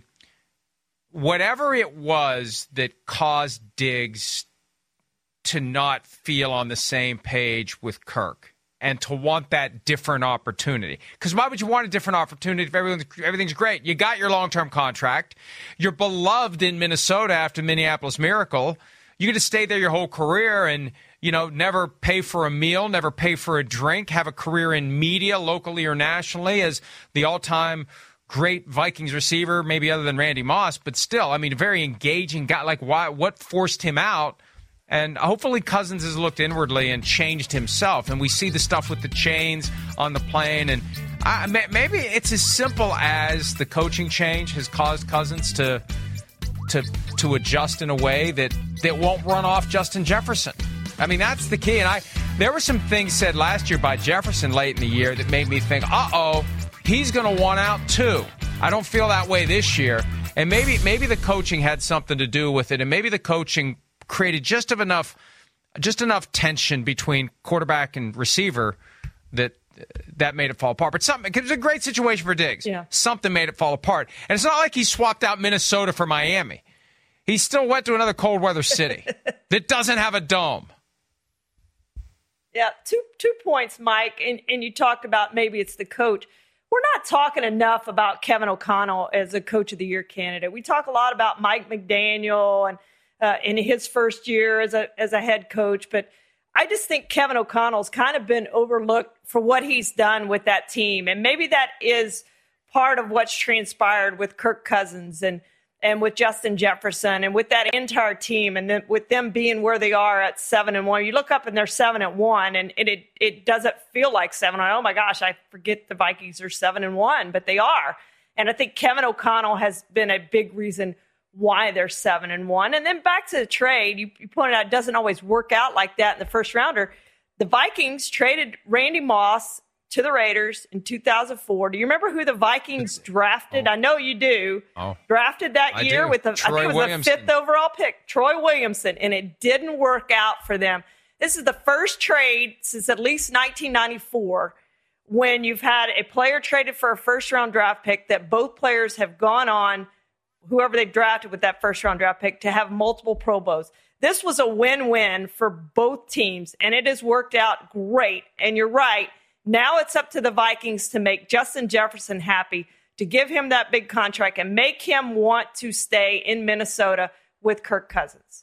whatever it was that caused Diggs to not feel on the same page with Kirk and to want that different opportunity. Because why would you want a different opportunity if everything's, everything's great? You got your long-term contract. You're beloved in Minnesota after Minneapolis Miracle. You get to stay there your whole career and, you know, never pay for a meal, never pay for a drink, have a career in media locally or nationally as the all-time great Vikings receiver, maybe other than Randy Moss, but still, I mean, a very engaging guy. Like, why? What forced him out? And hopefully Cousins has looked inwardly and changed himself. And we see the stuff with the chains on the plane. And I, maybe it's as simple as the coaching change has caused Cousins to to to adjust in a way that, that won't run off Justin Jefferson. I mean, that's the key. And I there were some things said last year by Jefferson late in the year that made me think, uh-oh, he's going to want out too. I don't feel that way this year. And maybe maybe the coaching had something to do with it. And maybe the coaching created just of enough, just enough tension between quarterback and receiver that that made it fall apart. But something, it was a great situation for Diggs. Yeah. Something made it fall apart. And it's not like he swapped out Minnesota for Miami. He still went to another cold weather city that doesn't have a dome. Yeah, two two points, Mike. And, and you talked about maybe it's the coach. We're not talking enough about Kevin O'Connell as a Coach of the Year candidate. We talk a lot about Mike McDaniel and Uh, in his first year as a as a head coach. But I just think Kevin O'Connell's kind of been overlooked for what he's done with that team. And maybe that is part of what's transpired with Kirk Cousins and, and with Justin Jefferson and with that entire team. And then with them being where they are at seven and one, you look up and they're seven and one and it, it, it doesn't feel like seven. Oh my gosh, I forget the Vikings are seven and one, but they are. And I think Kevin O'Connell has been a big reason why they're seven and one. And then back to the trade, you, you pointed out it doesn't always work out like that in the first rounder. The Vikings traded Randy Moss to the Raiders in two thousand four. Do you remember who the Vikings drafted? Oh. I know you do. Oh. Drafted that I year do. with the, Troy I think it was Williamson. the fifth overall pick, Troy Williamson, and it didn't work out for them. This is the first trade since at least nineteen ninety-four when you've had a player traded for a first-round draft pick that both players have gone on, whoever they've drafted with that first-round draft pick, to have multiple Pro Bowls. This was a win-win for both teams, and it has worked out great. And you're right. Now it's up to the Vikings to make Justin Jefferson happy, to give him that big contract and make him want to stay in Minnesota with Kirk Cousins.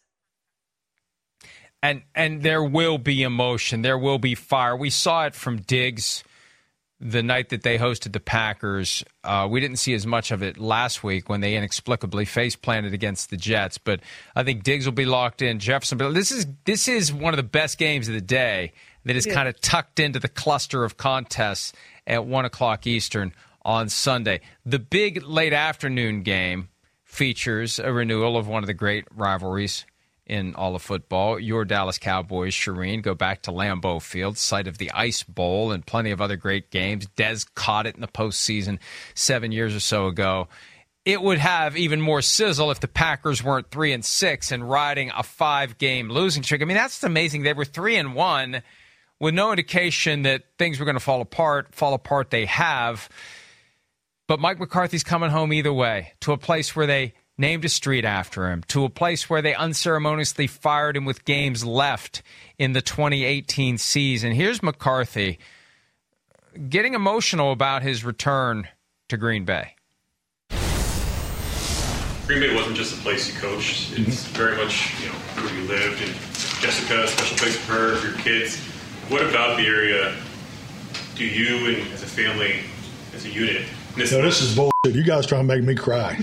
And and there will be emotion. There will be fire. We saw it from Diggs the night that they hosted the Packers. Uh, we didn't see as much of it last week when they inexplicably face-planted against the Jets. But I think Diggs will be locked in. Jefferson. But this is this is one of the best games of the day that is yeah. kind of tucked into the cluster of contests at one o'clock Eastern on Sunday. The big late afternoon game features a renewal of one of the great rivalries in all of football. Your Dallas Cowboys, Shireen, go back to Lambeau Field, site of the Ice Bowl and plenty of other great games. Dez caught it in the postseason seven years or so ago. It would have even more sizzle if the Packers weren't three and six and riding a five-game losing streak. I mean, that's amazing. They were three and one with no indication that things were going to fall apart. Fall apart they have. But Mike McCarthy's coming home either way, to a place where they named a street after him, to a place where they unceremoniously fired him with games left in the twenty eighteen season. Here's McCarthy getting emotional about his return to Green Bay. Green Bay wasn't just a place you coached. It's very much, you know, where you lived. And Jessica, a special place for her, for your kids. What about the area do you and as a family, as a unit, miss? No, this is bullshit. You guys trying to make me cry.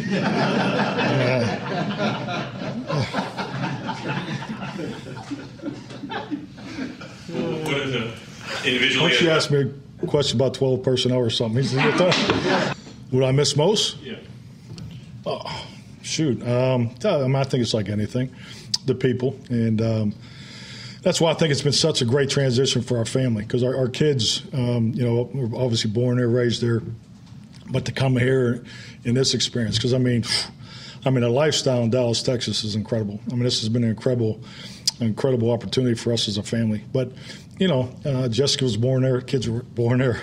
What is it? Individually. Why don't you ask me a question about twelve personnel or something? What I miss most? Yeah. Oh, shoot. Um, I, mean, I think it's like anything. The people. And um, that's why I think it's been such a great transition for our family, because our, our kids, um, you know, were obviously born there, raised there. But to come here in this experience, because I mean, I mean, a lifestyle in Dallas, Texas is incredible. I mean, this has been an incredible, incredible opportunity for us as a family. But you know, uh, Jessica was born there, kids were born there.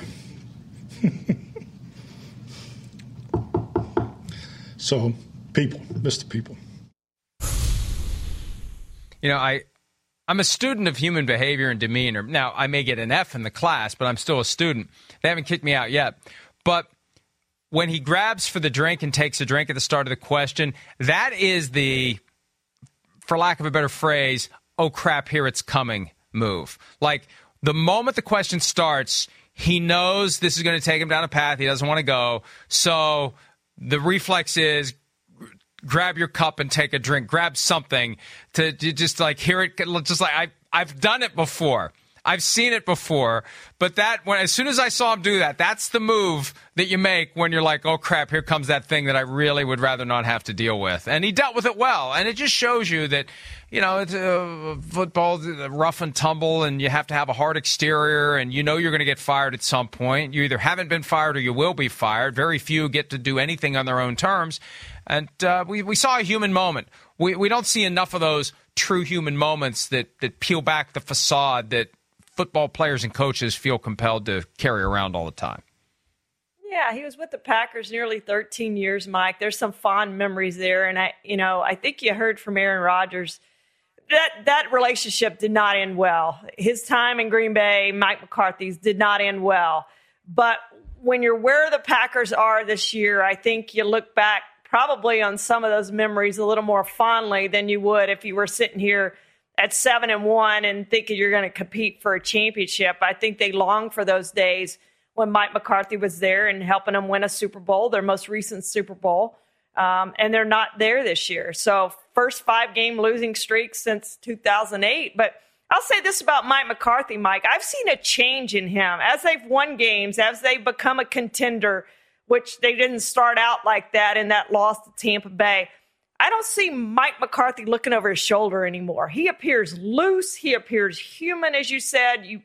So, people, Mister People. You know, I. I'm a student of human behavior and demeanor. Now, I may get an F in the class, but I'm still a student. They haven't kicked me out yet. But when he grabs for the drink and takes a drink at the start of the question, that is the, for lack of a better phrase, oh crap, here it's coming move. Like, the moment the question starts, he knows this is going to take him down a path he doesn't want to go. So the reflex is grab your cup and take a drink, grab something to, to just like hear it. Just like I, I've done it before. I've seen it before, but that when as soon as I saw him do that, that's the move that you make when you're like, oh crap, here comes that thing that I really would rather not have to deal with. And he dealt with it well, and it just shows you that, you know, it's uh, football, rough and tumble, and you have to have a hard exterior, and you know you're going to get fired at some point. You either haven't been fired or you will be fired. Very few get to do anything on their own terms, and uh, we we saw a human moment. We we don't see enough of those true human moments that that peel back the facade that football players and coaches feel compelled to carry around all the time. Yeah, he was with the Packers nearly thirteen years, Mike. There's some fond memories there. And, I, you know, I think you heard from Aaron Rodgers that that relationship did not end well. His time in Green Bay, Mike McCarthy's, did not end well. But when you're where the Packers are this year, I think you look back probably on some of those memories a little more fondly than you would if you were sitting here at seven and one and thinking you're going to compete for a championship. I think they long for those days when Mike McCarthy was there and helping them win a Super Bowl, their most recent Super Bowl. Um, and they're not there this year. So first five game losing streak since two thousand eight. But I'll say this about Mike McCarthy, Mike. I've seen a change in him as they've won games, as they've become a contender, which they didn't start out like that in that loss to Tampa Bay. I don't see Mike McCarthy looking over his shoulder anymore. He appears loose. He appears human, as you said. You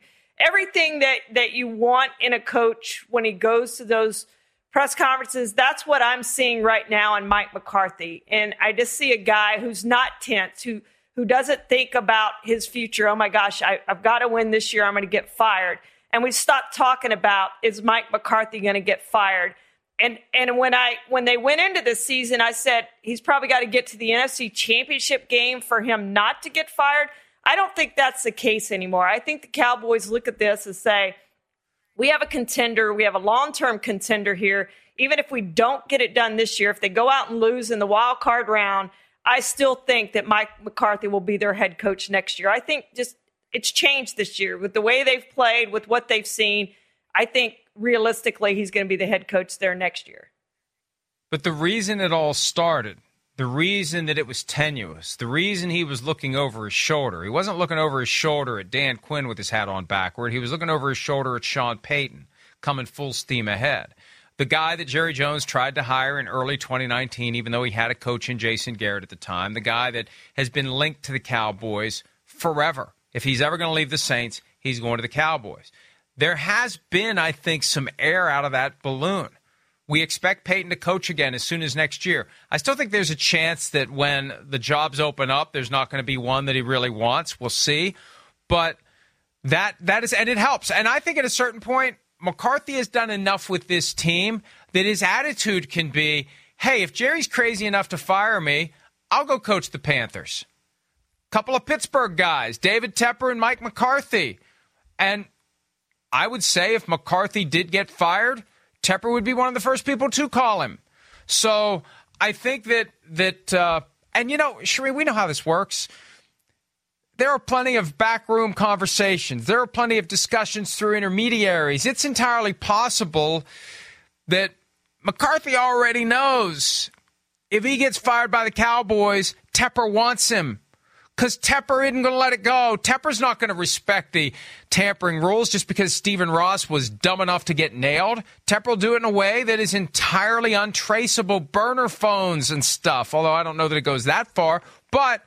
everything that, that you want in a coach when he goes to those press conferences, that's what I'm seeing right now in Mike McCarthy. And I just see a guy who's not tense, who who doesn't think about his future. Oh, my gosh, I, I've got to win this year. I'm going to get fired. And we stopped talking about, is Mike McCarthy going to get fired? And and when I when they went into this season, I said he's probably got to get to the N F C Championship game for him not to get fired. I don't think that's the case anymore. I think the Cowboys look at this and say, we have a contender. We have a long-term contender here. Even if we don't get it done this year, if they go out and lose in the wild card round, I still think that Mike McCarthy will be their head coach next year. I think just it's changed this year with the way they've played, with what they've seen. I think realistically he's going to be the head coach there next year. But the reason it all started, the reason that it was tenuous, the reason he was looking over his shoulder, he wasn't looking over his shoulder at Dan Quinn with his hat on backward. He was looking over his shoulder at Sean Payton, coming full steam ahead. The guy that Jerry Jones tried to hire in early twenty nineteen, even though he had a coach in Jason Garrett at the time, the guy that has been linked to the Cowboys forever. If he's ever going to leave the Saints, he's going to the Cowboys. There has been, I think, some air out of that balloon. We expect Payton to coach again as soon as next year. I still think there's a chance that when the jobs open up, there's not going to be one that he really wants. We'll see. But that that is, and it helps. And I think at a certain point, McCarthy has done enough with this team that his attitude can be, hey, if Jerry's crazy enough to fire me, I'll go coach the Panthers. Couple of Pittsburgh guys, David Tepper and Mike McCarthy. And I would say if McCarthy did get fired, Tepper would be one of the first people to call him. So I think that, that uh, and you know, Shereen, we know how this works. There are plenty of backroom conversations. There are plenty of discussions through intermediaries. It's entirely possible that McCarthy already knows if he gets fired by the Cowboys, Tepper wants him. Because Tepper isn't going to let it go. Tepper's not going to respect the tampering rules just because Stephen Ross was dumb enough to get nailed. Tepper will do it in a way that is entirely untraceable, burner phones and stuff, although I don't know that it goes that far. But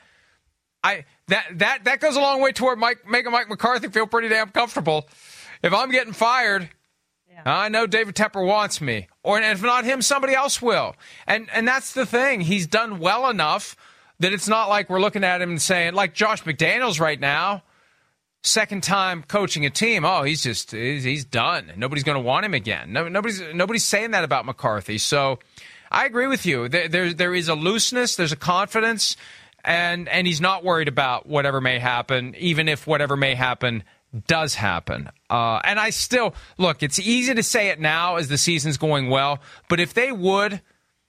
I that that that goes a long way toward Mike, making Mike McCarthy feel pretty damn comfortable. If I'm getting fired, yeah. I know David Tepper wants me. Or if not him, somebody else will. And And that's the thing. He's done well enough that it's not like we're looking at him and saying, like Josh McDaniels right now, second time coaching a team, oh, he's just, he's, he's done. Nobody's going to want him again. No, nobody's nobody's saying that about McCarthy. So I agree with you. There, there, there is a looseness, there's a confidence, and, and he's not worried about whatever may happen, even if whatever may happen does happen. Uh, and I still, look, it's easy to say it now as the season's going well, but if they would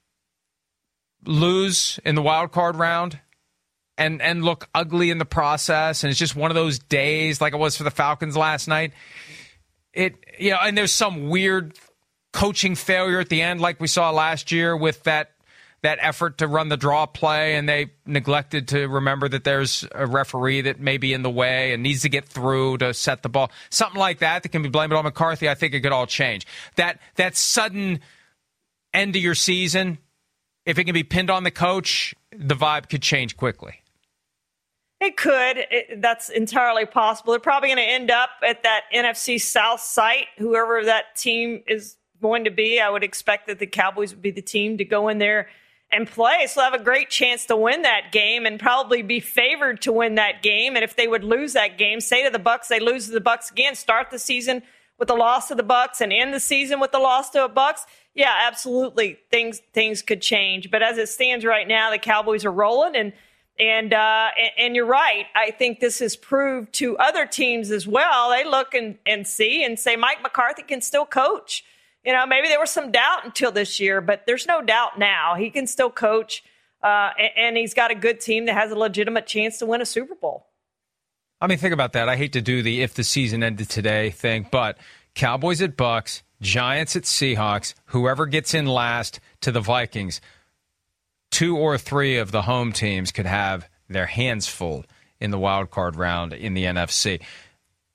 lose in the wild card round and and look ugly in the process, and it's just one of those days like it was for the Falcons last night, it you know, and there's some weird coaching failure at the end like we saw last year with that that effort to run the draw play, and they neglected to remember that there's a referee that may be in the way and needs to get through to set the ball. Something like that that can be blamed on McCarthy. I think it could all change. That that sudden end of your season, if it can be pinned on the coach, the vibe could change quickly. It could. It, that's entirely possible. They're probably going to end up at that N F C South site, whoever that team is going to be. I would expect that the Cowboys would be the team to go in there and play. So they'll have a great chance to win that game and probably be favored to win that game. And if they would lose that game, say to the Bucs, they lose to the Bucs again, start the season with the loss to the Bucs and end the season with the loss to the Bucs. Yeah, absolutely. Things things could change. But as it stands right now, the Cowboys are rolling. And and uh, and, and you're right. I think this has proved to other teams as well. They look and, and see and say, Mike McCarthy can still coach. You know, maybe there was some doubt until this year, but there's no doubt now. He can still coach, uh, and, and he's got a good team that has a legitimate chance to win a Super Bowl. I mean, think about that. I hate to do the if the season ended today thing, but Cowboys at Bucs, Giants at Seahawks, whoever gets in last to the Vikings, two or three of the home teams could have their hands full in the wild card round in the N F C.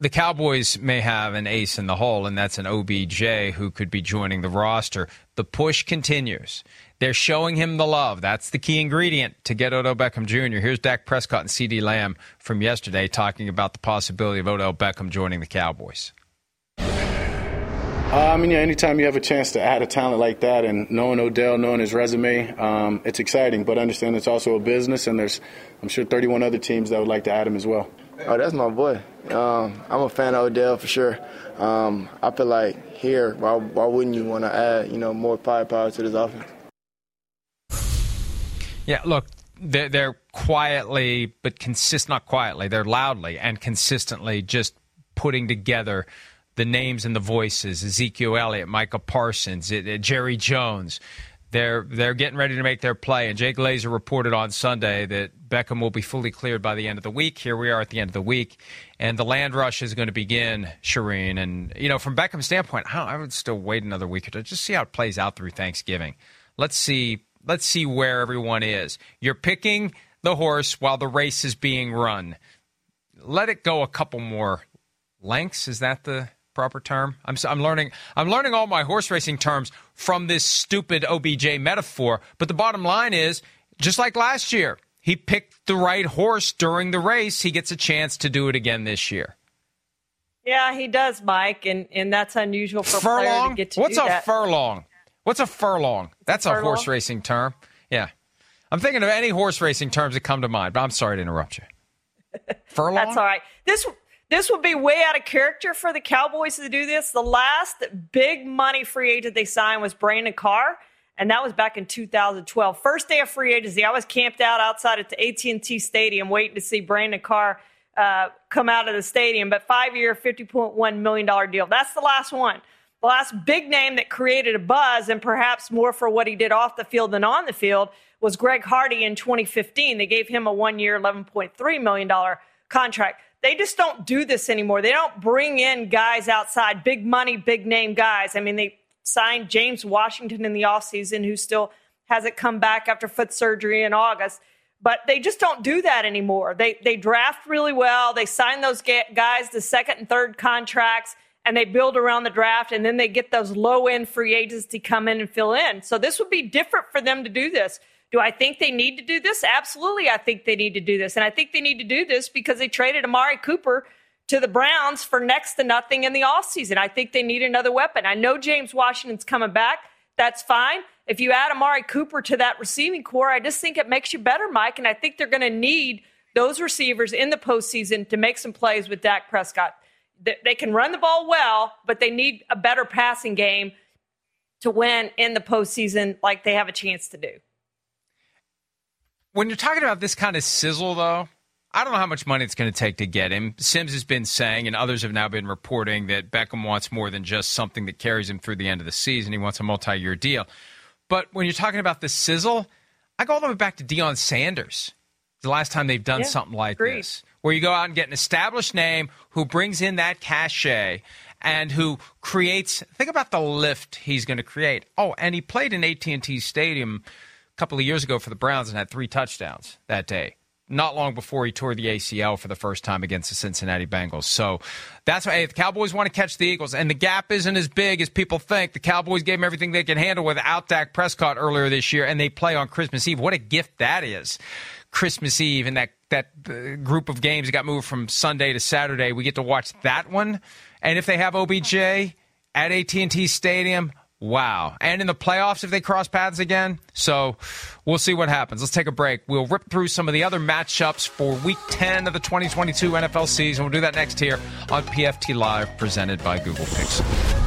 the Cowboys may have an ace in the hole, and that's an O B J who could be joining the roster. The push continues. They're showing him the love. That's the key ingredient to get Odell Beckham Junior Here's Dak Prescott and CeeDee Lamb from yesterday talking about the possibility of Odell Beckham joining the Cowboys. Uh, I mean, yeah, anytime you have a chance to add a talent like that, and knowing Odell, knowing his resume, um, it's exciting. But understand it's also a business, and there's, I'm sure, thirty-one other teams that would like to add him as well. Oh, that's my boy. Um, I'm a fan of Odell for sure. Um, I feel like here, why, why wouldn't you want to add, you know, more firepower to this offense? Yeah, look, they're, they're quietly, but consist not quietly, they're loudly and consistently just putting together the names and the voices, Ezekiel Elliott, Micah Parsons, it, it, Jerry Jones. They're they're getting ready to make their play. And Jay Glazer reported on Sunday that Beckham will be fully cleared by the end of the week. Here we are at the end of the week. And the land rush is going to begin, Shireen. And, you know, from Beckham's standpoint, I, I would still wait another week or two. Just see how it plays out through Thanksgiving. Let's see, let's see where everyone is. You're picking the horse while the race is being run. Let it go a couple more lengths. Is that the proper term? I'm I'm learning I'm learning all my horse racing terms from this stupid O B J metaphor. But the bottom line is, just like last year, he picked the right horse during the race. He gets a chance to do it again this year. Yeah, he does, Mike, and, and that's unusual for furlong? a player to get to What's do a that. furlong? What's a furlong? That's a, furlong? horse racing term. Yeah. I'm thinking of any horse racing terms that come to mind, but I'm sorry to interrupt you. Furlong? That's all right. This This would be way out of character for the Cowboys to do this. The last big money free agent they signed was Brandon Carr, and that was back in two thousand twelve. First day of free agency, I was camped out outside at the A T and T Stadium waiting to see Brandon Carr uh, come out of the stadium. But five-year, fifty point one million dollars deal. That's the last one. The last big name that created a buzz, and perhaps more for what he did off the field than on the field, was Greg Hardy in twenty fifteen. They gave him a one-year, eleven point three million dollars contract. They just don't do this anymore. They don't bring in guys outside, big money, big name guys. I mean, they signed James Washington in the offseason, who still hasn't come back after foot surgery in August. But they just don't do that anymore. They they draft really well. They sign those guys to second and third contracts, and they build around the draft, and then they get those low-end free agents to come in and fill in. So this would be different for them to do this. Do I think they need to do this? Absolutely, I think they need to do this. And I think they need to do this because they traded Amari Cooper to the Browns for next to nothing in the offseason. I think they need another weapon. I know James Washington's coming back. That's fine. If you add Amari Cooper to that receiving core, I just think it makes you better, Mike. And I think they're going to need those receivers in the postseason to make some plays with Dak Prescott. They can run the ball well, but they need a better passing game to win in the postseason like they have a chance to do. When you're talking about this kind of sizzle, though, I don't know how much money it's going to take to get him. Sims has been saying, and others have now been reporting, that Beckham wants more than just something that carries him through the end of the season. He wants a multi-year deal. But when you're talking about the sizzle, I go all the way back to Deion Sanders, the last time they've done yeah, something like agreed. this, where you go out and get an established name who brings in that cachet and who creates – think about the lift he's going to create. Oh, and he played in A T and T Stadium – couple of years ago for the Browns and had three touchdowns that day, not long before he tore the A C L for the first time against the Cincinnati Bengals. So that's why, hey, if the Cowboys want to catch the Eagles, and the gap isn't as big as people think. The Cowboys gave them everything they can handle without Dak Prescott earlier this year, and they play on Christmas Eve. What a gift that is. Christmas Eve and that, that uh, group of games got moved from Sunday to Saturday. We get to watch that one. And if they have O B J at A T and T Stadium, wow. And in the playoffs if they cross paths again. So we'll see what happens. Let's take a break. We'll rip through some of the other matchups for Week ten of the twenty twenty-two N F L season. We'll do that next here on P F T Live, presented by Google Pixel.